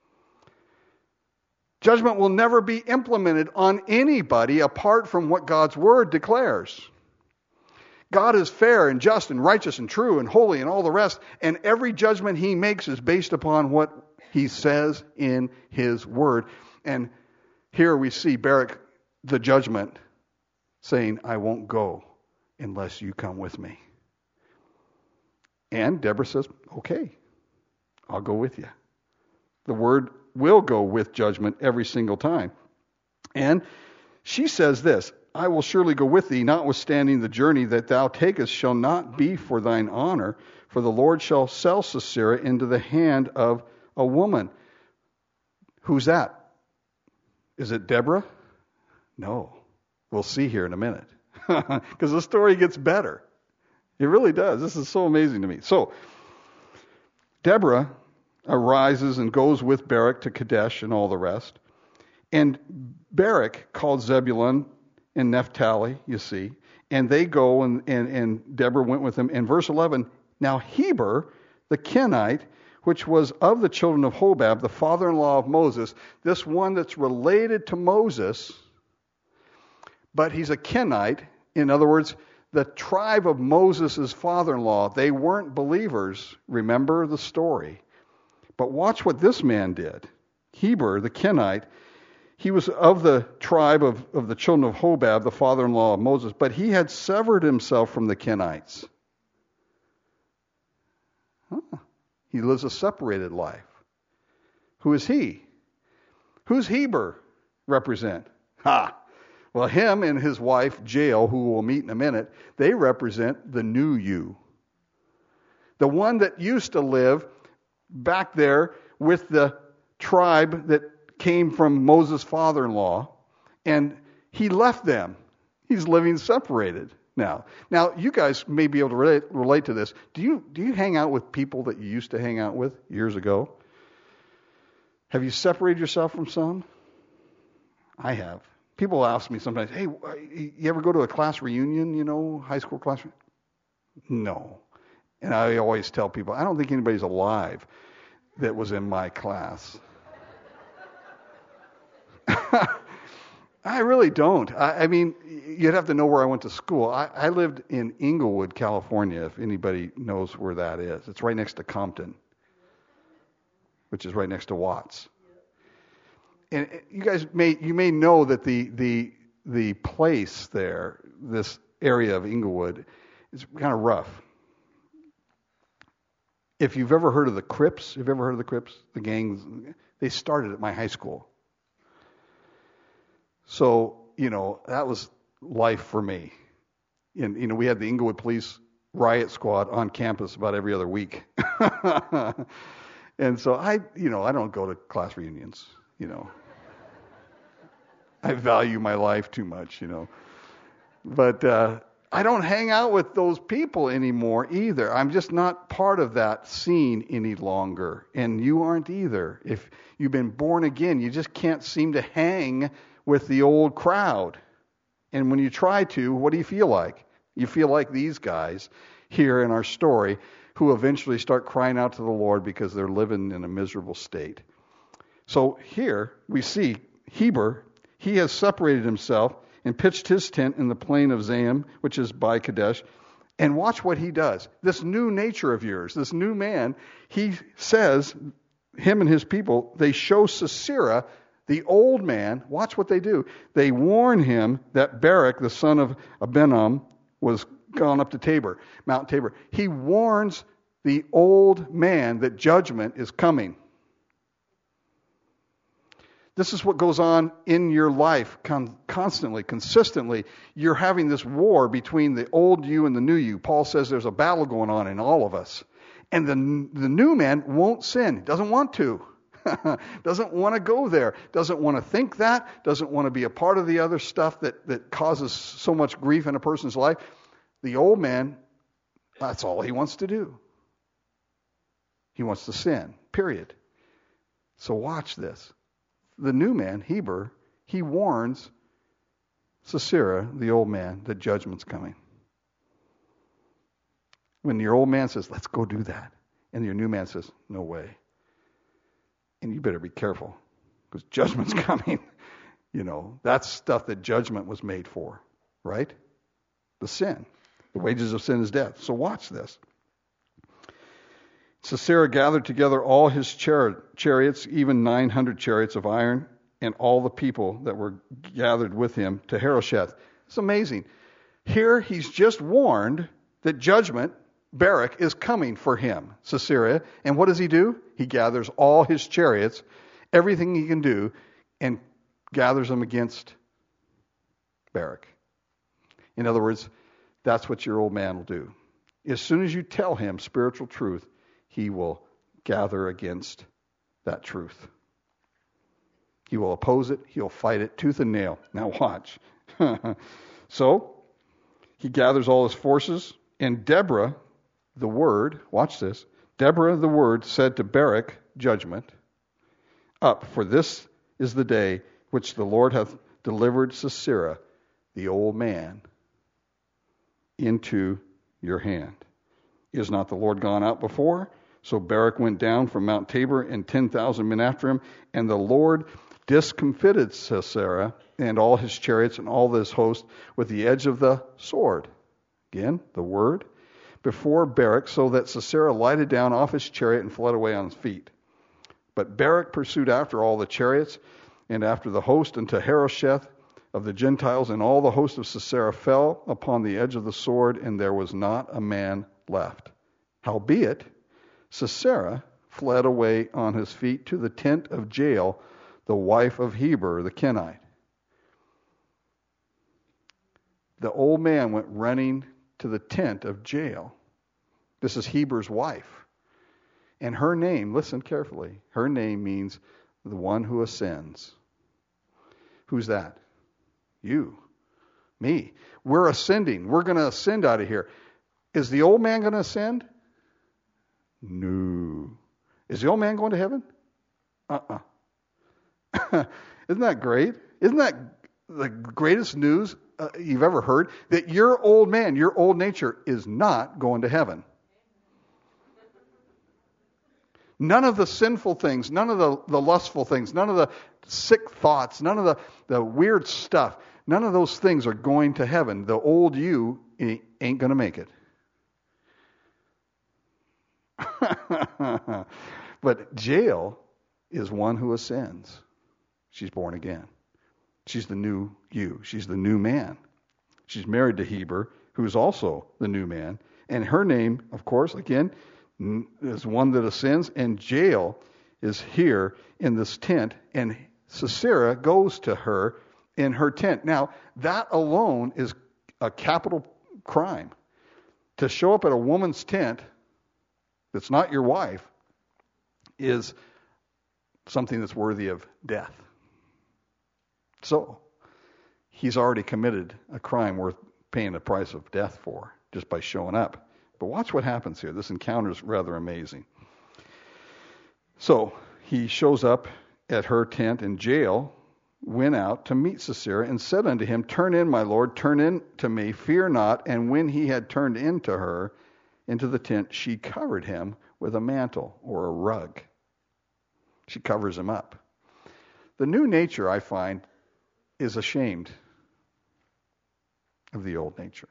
Speaker 1: Judgment will never be implemented on anybody apart from what God's word declares. God is fair and just and righteous and true and holy and all the rest, and every judgment he makes is based upon what he says in his word. And here we see Barak, the judgment, saying, I won't go unless you come with me. And Deborah says, okay, I'll go with you. The word will go with judgment every single time. And she says this, I will surely go with thee, notwithstanding the journey that thou takest shall not be for thine honor, for the Lord shall sell Sisera into the hand of a woman. Who's that? Is it Deborah? No. We'll see here in a minute. Because the story gets better. It really does. This is so amazing to me. So, Deborah arises and goes with Barak to Kadesh and all the rest. And Barak called Zebulun and Naphtali, you see. And they go, and, and, and Deborah went with them. In verse eleven, now Heber, the Kenite, which was of the children of Hobab, the father-in-law of Moses, this one that's related to Moses, but he's a Kenite. In other words, the tribe of Moses' father-in-law, they weren't believers. Remember the story. But watch what this man did. Heber, the Kenite, he was of the tribe of, of the children of Hobab, the father-in-law of Moses, but he had severed himself from the Kenites. Huh. He lives a separated life. Who is he? Who's Heber represent? Ha! Well, him and his wife, Jael, who we'll meet in a minute, they represent the new you. The one that used to live back there with the tribe that came from Moses' father-in-law, and he left them. He's living separated. Now, now you guys may be able to relate, relate to this. Do you do you hang out with people that you used to hang out with years ago? Have you separated yourself from some? I have. People ask me sometimes, "Hey, you ever go to a class reunion? You know, high school class?" No. And I always tell people, I don't think anybody's alive that was in my class. I really don't. I, I mean, you'd have to know where I went to school. I, I lived in Inglewood, California, if anybody knows where that is. It's right next to Compton, which is right next to Watts. And you guys may you may know that the the the place there, this area of Inglewood, is kind of rough. If you've ever heard of the Crips, have you ever heard of the Crips? The gangs, they started at my high school. So, you know, that was life for me. And, you know, we had the Inglewood Police Riot Squad on campus about every other week. And so I, you know, I don't go to class reunions, you know. I value my life too much, you know. But uh, I don't hang out with those people anymore either. I'm just not part of that scene any longer. And you aren't either. If you've been born again, you just can't seem to hang with the old crowd. And when you try to, what do you feel like? You feel like these guys here in our story who eventually start crying out to the Lord because they're living in a miserable state. So here we see Heber, he has separated himself and pitched his tent in the plain of Zaim, which is by Kadesh. And watch what he does. This new nature of yours, this new man, he says, him and his people, they show Sisera, the old man, watch what they do. They warn him that Barak, the son of Abinoam, was gone up to Tabor, Mount Tabor. He warns the old man that judgment is coming. This is what goes on in your life con- constantly, consistently. You're having this war between the old you and the new you. Paul says there's a battle going on in all of us. And the, the new man won't sin, doesn't want to. Doesn't want to go there. Doesn't want to think that. Doesn't want to be a part of the other stuff that, that causes so much grief in a person's life. The old man, that's all he wants to do. He wants to sin, period. So watch this. The new man, Heber, he warns Sisera, the old man, that judgment's coming. When your old man says, let's go do that, and your new man says, no way. And you better be careful, because judgment's coming. You know, that's stuff that judgment was made for, right? The sin. The wages of sin is death. So watch this. Sisera gathered together all his char- chariots, even nine hundred chariots of iron, and all the people that were gathered with him to Harosheth. It's amazing. Here he's just warned that judgment, Barak, is coming for him, Sisera. And what does he do? He gathers all his chariots, everything he can do, and gathers them against Barak. In other words, that's what your old man will do. As soon as you tell him spiritual truth, he will gather against that truth. He will oppose it. He'll fight it tooth and nail. Now watch. So, he gathers all his forces, and Deborah, the word, watch this, Deborah, the word, said to Barak, judgment, up, for this is the day which the Lord hath delivered Sisera, the old man, into your hand. Is not the Lord gone out before? So Barak went down from Mount Tabor, and ten thousand men after him, and the Lord discomfited Sisera and all his chariots and all this host with the edge of the sword. Again, the word. Before Barak, so that Sisera lighted down off his chariot and fled away on his feet. But Barak pursued after all the chariots and after the host unto Harosheth of the Gentiles, and all the host of Sisera fell upon the edge of the sword, and there was not a man left. Howbeit, Sisera fled away on his feet to the tent of Jael, the wife of Heber the Kenite. The old man went running to the tent of Jael. This is Heber's wife. And her name, listen carefully, her name means the one who ascends. Who's that? You, Me. We're ascending. We're going to ascend out of here. Is the old man going to ascend? No. Is the old man going to heaven? Uh-uh. Isn't that great? Isn't that the greatest news uh, you've ever heard? That your old man, your old nature is not going to heaven. None of the sinful things, none of the, the lustful things, none of the sick thoughts, none of the, the weird stuff, none of those things are going to heaven. The old you ain't going to make it. But Jael is one who ascends. She's born again. She's the new you. She's the new man. She's married to Heber, who's also the new man. And her name, of course, again, is one that ascends. And Jael is here in this tent. And Sisera goes to her in her tent. Now, that alone is a capital crime. To show up at a woman's tent that's not your wife is something that's worthy of death. So, he's already committed a crime worth paying the price of death for just by showing up. But watch what happens here. This encounter is rather amazing. So, he shows up at her tent, and Jael went out to meet Sisera and said unto him, Turn in, my lord, turn in to me, fear not. And when he had turned into her, into the tent, she covered him with a mantle or a rug. She covers him up. The new nature, I find, is ashamed of the old nature.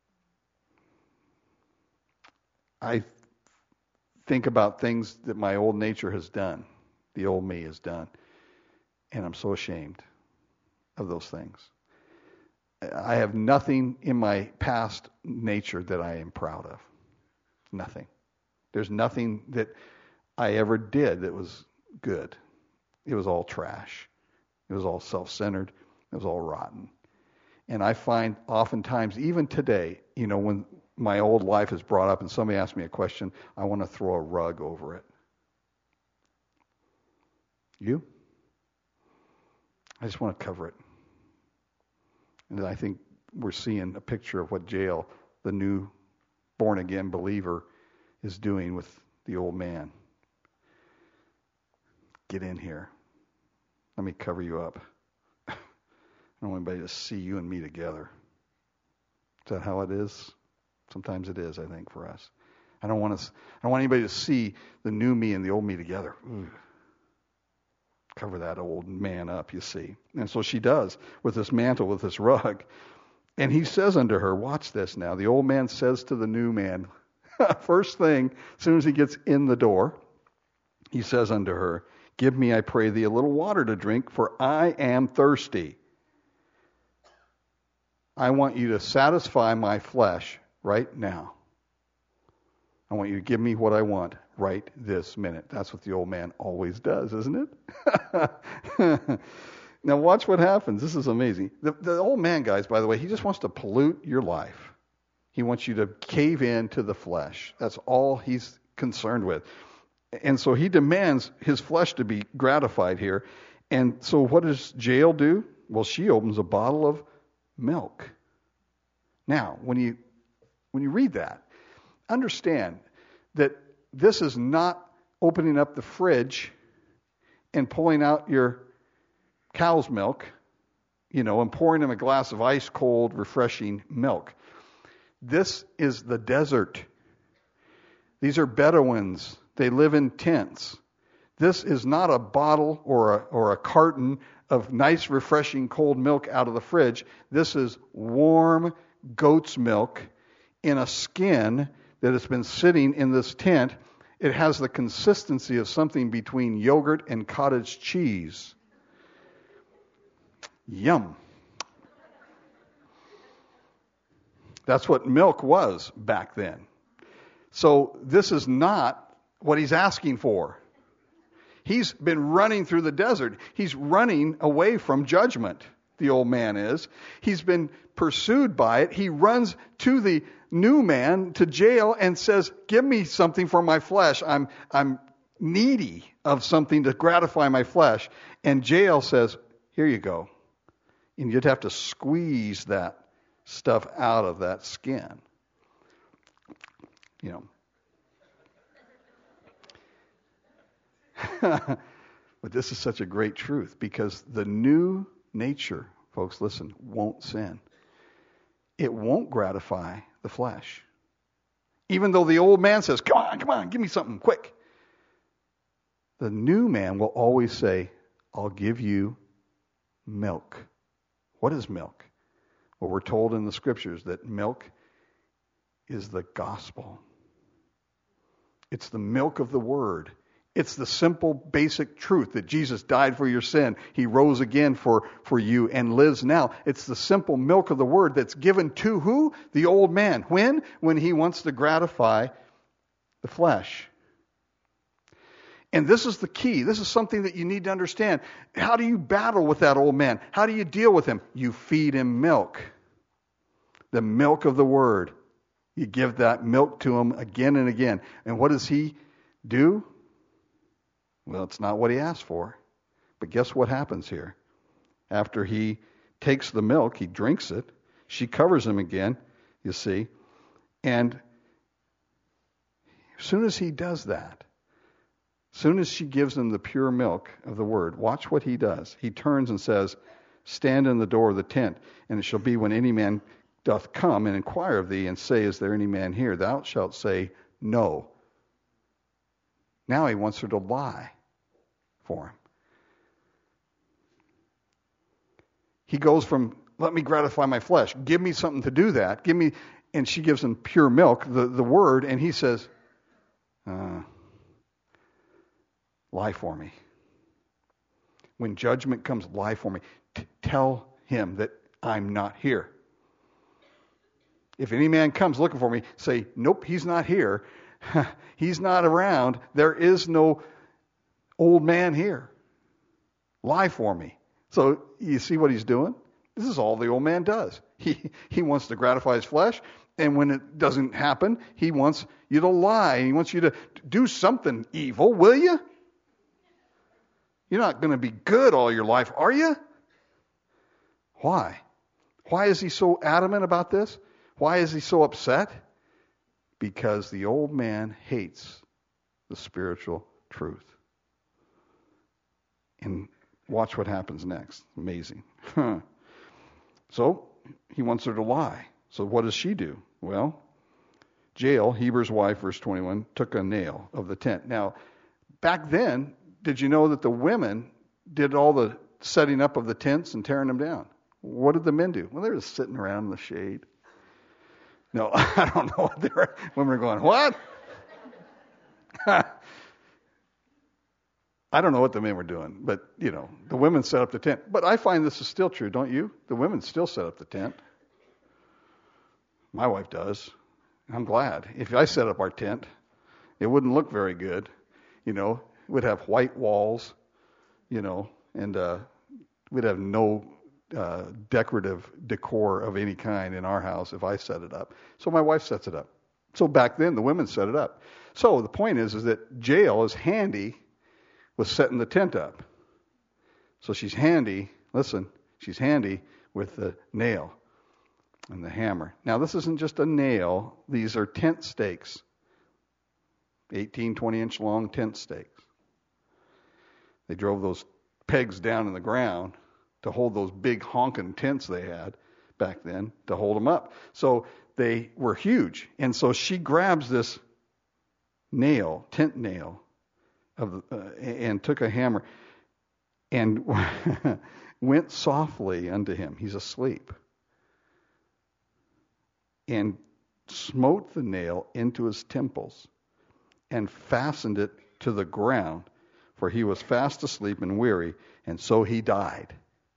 Speaker 1: I think about things that my old nature has done, the old me has done, and I'm so ashamed of those things. I have nothing in my past nature that I am proud of. Nothing. There's nothing that I ever did that was good. It was all trash. It was all self-centered. It was all rotten. And I find oftentimes, even today, you know, when my old life is brought up and somebody asks me a question, I want to throw a rug over it. You? I just want to cover it. And I think we're seeing a picture of what Jael, the new born-again believer, is doing with the old man. Get in here. Let me cover you up. I don't want anybody to see you and me together. Is that how it is? Sometimes it is, I think, for us. I don't want to. I don't want anybody to see the new me and the old me together. Ooh. Cover that old man up, you see. And so she does with this mantle, with this rug. And he says unto her, watch this now. The old man says to the new man, first thing, as soon as he gets in the door, he says unto her, give me, I pray thee, a little water to drink, for I am thirsty. I want you to satisfy my flesh right now. I want you to give me what I want right this minute. That's what the old man always does, isn't it? Now watch what happens. This is amazing. The, the old man, guys, by the way, he just wants to pollute your life. He wants you to cave in to the flesh. That's all he's concerned with. And so he demands his flesh to be gratified here. And so what does Jael do? Well, she opens a bottle of milk. Now, when you when you read that, understand that this is not opening up the fridge and pulling out your cow's milk, you know, and pouring them a glass of ice cold, refreshing milk. This is the desert. These are Bedouins. They live in tents. This is not a bottle or a, or a carton of nice, refreshing cold milk out of the fridge. This is warm goat's milk in a skin that has been sitting in this tent. It has the consistency of something between yogurt and cottage cheese. Yum. That's what milk was back then. So this is not what he's asking for. He's been running through the desert. He's running away from judgment, the old man is. He's been pursued by it. He runs to the new man, to Jael, and says, give me something for my flesh. I'm I'm needy of something to gratify my flesh. And Jael says, here you go. And you'd have to squeeze that stuff out of that skin. You know. But this is such a great truth, because the new nature, folks, listen, won't sin. It won't gratify the flesh. Even though the old man says, come on, come on, give me something quick. The new man will always say, I'll give you milk. What is milk? Well, we're told in the scriptures that milk is the gospel. It's the milk of the word. It's the simple, basic truth that Jesus died for your sin. He rose again for, for you and lives now. It's the simple milk of the word that's given to who? The old man. When? When he wants to gratify the flesh. And this is the key. This is something that you need to understand. How do you battle with that old man? How do you deal with him? You feed him milk. The milk of the word. You give that milk to him again and again. And what does he do? Well, it's not what he asked for. But guess what happens here? After he takes the milk, he drinks it. She covers him again, you see. And as soon as he does that, as soon as she gives him the pure milk of the word, watch what he does. He turns and says, stand in the door of the tent, and it shall be when any man doth come and inquire of thee and say, is there any man here? Thou shalt say, no. Now he wants her to lie for him. He goes from, let me gratify my flesh. Give me something to do that. Give me, and she gives him pure milk, the, the word, and he says, uh, lie for me. When judgment comes, lie for me. T- tell him that I'm not here. If any man comes looking for me, say, nope, he's not here. He's not around. There is no old man here. Lie for me. So you see what he's doing? This is all the old man does. He he wants to gratify his flesh, and when it doesn't happen, he wants you to lie. He wants you to do something evil, will you? You're not going to be good all your life, are you? Why? Why is he so adamant about this? Why is he so upset? Because the old man hates the spiritual truth. And watch what happens next. Amazing. So he wants her to lie. So what does she do? Well, Jael, Heber's wife, verse twenty-one, took a nail of the tent. Now, back then, did you know that the women did all the setting up of the tents and tearing them down? What did the men do? Well, they were just sitting around in the shade. No, I don't know what they were. Women are going, what? I don't know what the men were doing, but, you know, the women set up the tent. But I find this is still true, don't you? The women still set up the tent. My wife does. I'm glad. If I set up our tent, it wouldn't look very good. You know, we'd have white walls, you know, and uh, we'd have no uh, decorative decor of any kind in our house if I set it up. So my wife sets it up. So back then, the women set it up. So the point is, is that Jael is handy with setting the tent up. So she's handy, listen, she's handy with the nail and the hammer. Now, this isn't just a nail. These are tent stakes. eighteen, twenty-inch long tent stakes. They drove those pegs down in the ground to hold those big honking tents they had back then, to hold them up. So they were huge. And so she grabs this nail, tent nail, of the, uh, and took a hammer and went softly unto him. He's asleep. And smote the nail into his temples and fastened it to the ground, for he was fast asleep and weary, and so he died.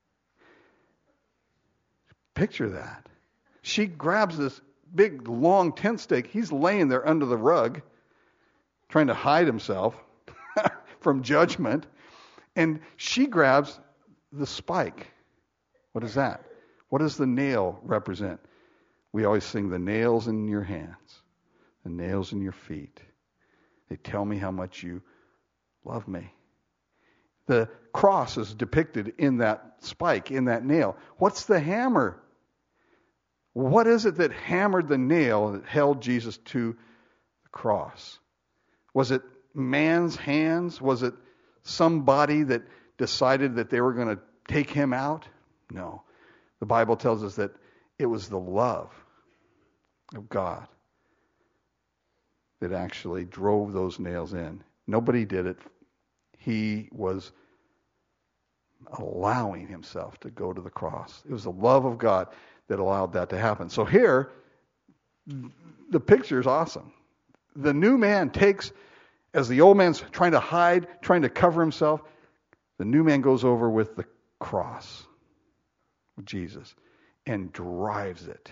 Speaker 1: Picture that. She grabs this big, long tent stake. He's laying there under the rug, trying to hide himself from judgment. And she grabs the spike. What is that? What does the nail represent? We always sing, the nails in your hands, the nails in your feet. They tell me how much you love me. The cross is depicted in that spike, in that nail. What's the hammer? What is it that hammered the nail that held Jesus to the cross? Was it man's hands? Was it somebody that decided that they were going to take him out? No. The Bible tells us that it was the love of God that actually drove those nails in. Nobody did it. He was allowing himself to go to the cross. It was the love of God that allowed that to happen. So here, the picture is awesome. The new man takes, as the old man's trying to hide, trying to cover himself, the new man goes over with the cross of Jesus and drives it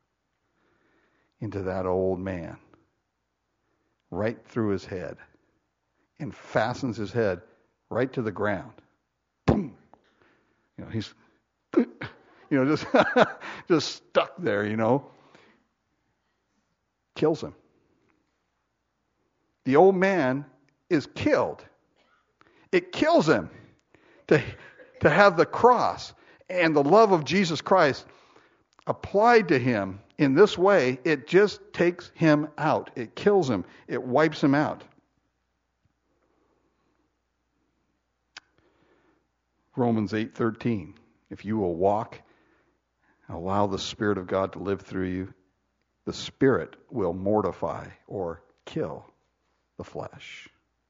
Speaker 1: into that old man, right through his head, and fastens his head right to the ground. Boom! You know, he's, you know, just, just stuck there, you know. Kills him. The old man is killed. It kills him to, to have the cross and the love of Jesus Christ applied to him in this way. It just takes him out. It kills him. It wipes him out. Romans eight thirteen. If you will walk and allow the Spirit of God to live through you, the Spirit will mortify or kill the flesh.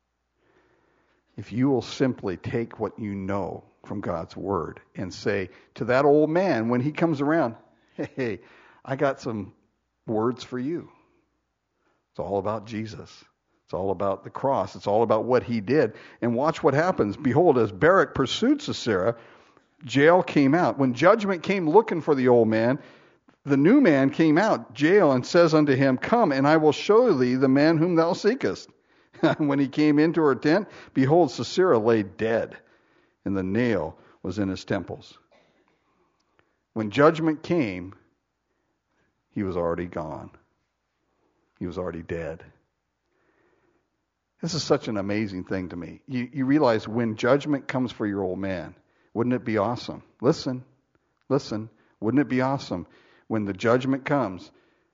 Speaker 1: If you will simply take what you know from God's Word and say to that old man when he comes around, hey, I got some words for you. It's all about Jesus. It's all about the cross. It's all about what he did. And watch what happens. Behold, as Barak pursued Sisera, Jael came out. When judgment came looking for the old man, the new man came out, Jael, and says unto him, Come, and I will show thee the man whom thou seekest. When he came into her tent, behold, Sisera lay dead, and the nail was in his temples. When judgment came, he was already gone. He was already dead. This is such an amazing thing to me. You, you realize when judgment comes for your old man, wouldn't it be awesome? Listen, listen, wouldn't it be awesome when the judgment comes,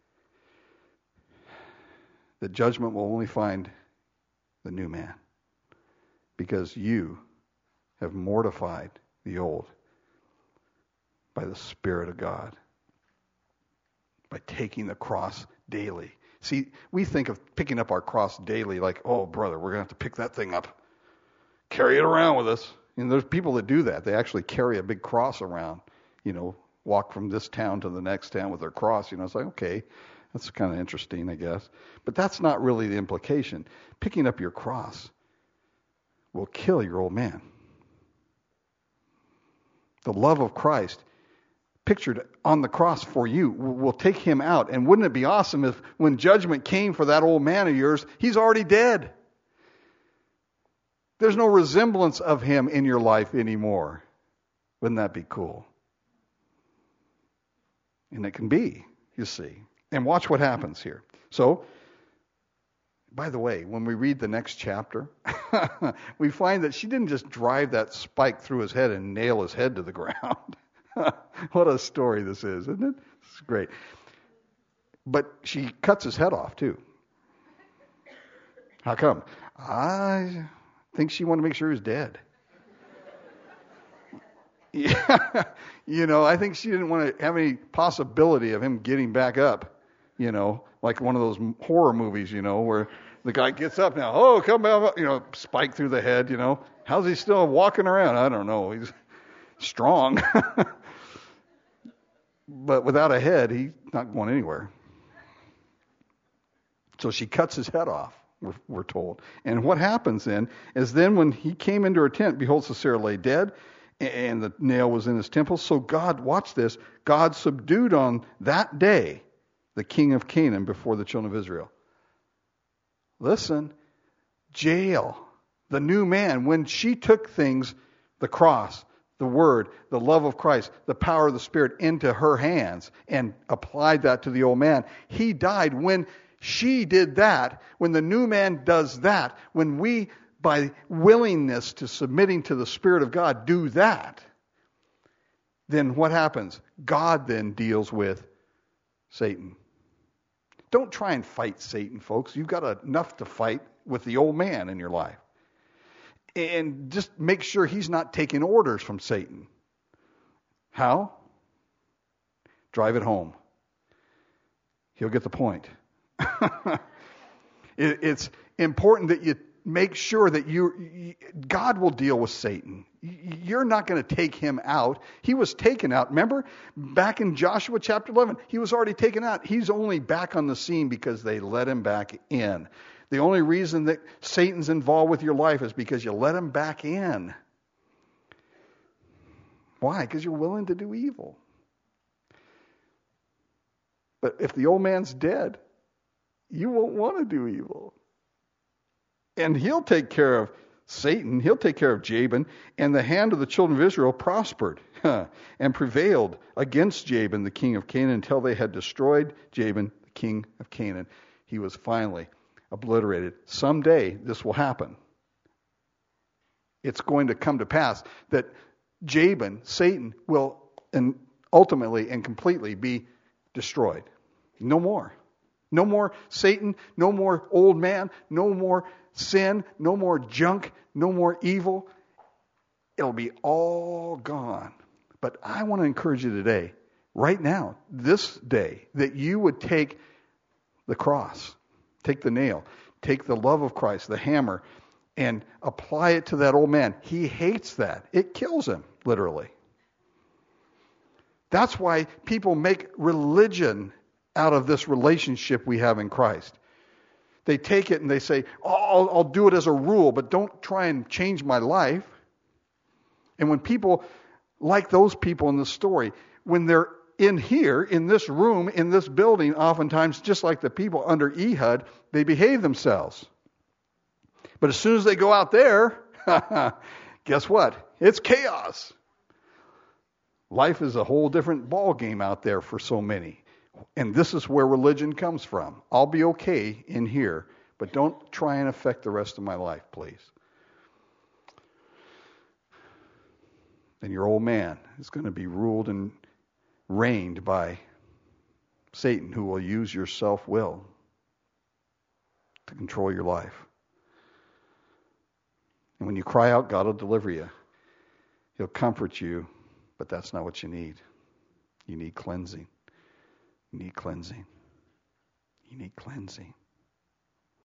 Speaker 1: the judgment will only find the new man, because you have mortified the old by the Spirit of God, by taking the cross daily. See, we think of picking up our cross daily like, oh, brother, we're going to have to pick that thing up, carry it around with us. And there's people that do that. They actually carry a big cross around, you know, walk from this town to the next town with their cross. You know, it's like, okay, that's kind of interesting, I guess. But that's not really the implication. Picking up your cross will kill your old man. The love of Christ pictured on the cross for you will take him out. And wouldn't it be awesome if when judgment came for that old man of yours, he's already dead. There's no resemblance of him in your life anymore. Wouldn't that be cool? And it can be, you see. And watch what happens here. So, by the way, when we read the next chapter, we find that she didn't just drive that spike through his head and nail his head to the ground. What a story this is, isn't it? It's great. But she cuts his head off, too. How come? I think she wanted to make sure he was dead. Yeah, you know, I think she didn't want to have any possibility of him getting back up, you know, like one of those horror movies, you know, where the guy gets up now, oh, come back, you know, spike through the head, you know. How's he still walking around? I don't know. He's strong. But without a head, he's not going anywhere. So she cuts his head off, we're, we're told. And what happens then is then when he came into her tent, behold, Sisera lay dead, and the nail was in his temple. So God, watch this, God subdued on that day the king of Canaan before the children of Israel. Listen, Jael, the new man, when she took things, the cross, the word, the love of Christ, the power of the Spirit into her hands and applied that to the old man, he died. When she did that, when the new man does that, when we, by willingness to submitting to the Spirit of God, do that, then what happens? God then deals with Satan. Don't try and fight Satan, folks. You've got enough to fight with the old man in your life. And just make sure he's not taking orders from Satan. How? Drive it home. He'll get the point. It's important that you make sure that you, God will deal with Satan. You're not going to take him out. He was taken out. Remember, back in Joshua chapter eleven, he was already taken out. He's only back on the scene because they let him back in. The only reason that Satan's involved with your life is because you let him back in. Why? Because you're willing to do evil. But if the old man's dead, you won't want to do evil. And he'll take care of Satan. He'll take care of Jabin. And the hand of the children of Israel prospered and prevailed against Jabin, the king of Canaan, until they had destroyed Jabin, the king of Canaan. He was finally obliterated. Someday this will happen. It's going to come to pass that Jabin, Satan, will and ultimately and completely be destroyed. No more. No more Satan, no more old man, no more sin, no more junk, no more evil. It'll be all gone. But I want to encourage you today, right now, this day, that you would take the cross, take the nail, take the love of Christ, the hammer, and apply it to that old man. He hates that. It kills him, literally. That's why people make religion out of this relationship we have in Christ. They take it and they say, oh, I'll, I'll do it as a rule, but don't try and change my life. And when people, like those people in the story, when they're in here, in this room, in this building, oftentimes, just like the people under Ehud, they behave themselves. But as soon as they go out there, guess what? It's chaos. Life is a whole different ball game out there for so many. And this is where religion comes from. I'll be okay in here, but don't try and affect the rest of my life, please. And your old man is going to be ruled and reigned by Satan, who will use your self-will to control your life. And when you cry out, God will deliver you. He'll comfort you, but that's not what you need. You need cleansing. You need cleansing. You need cleansing.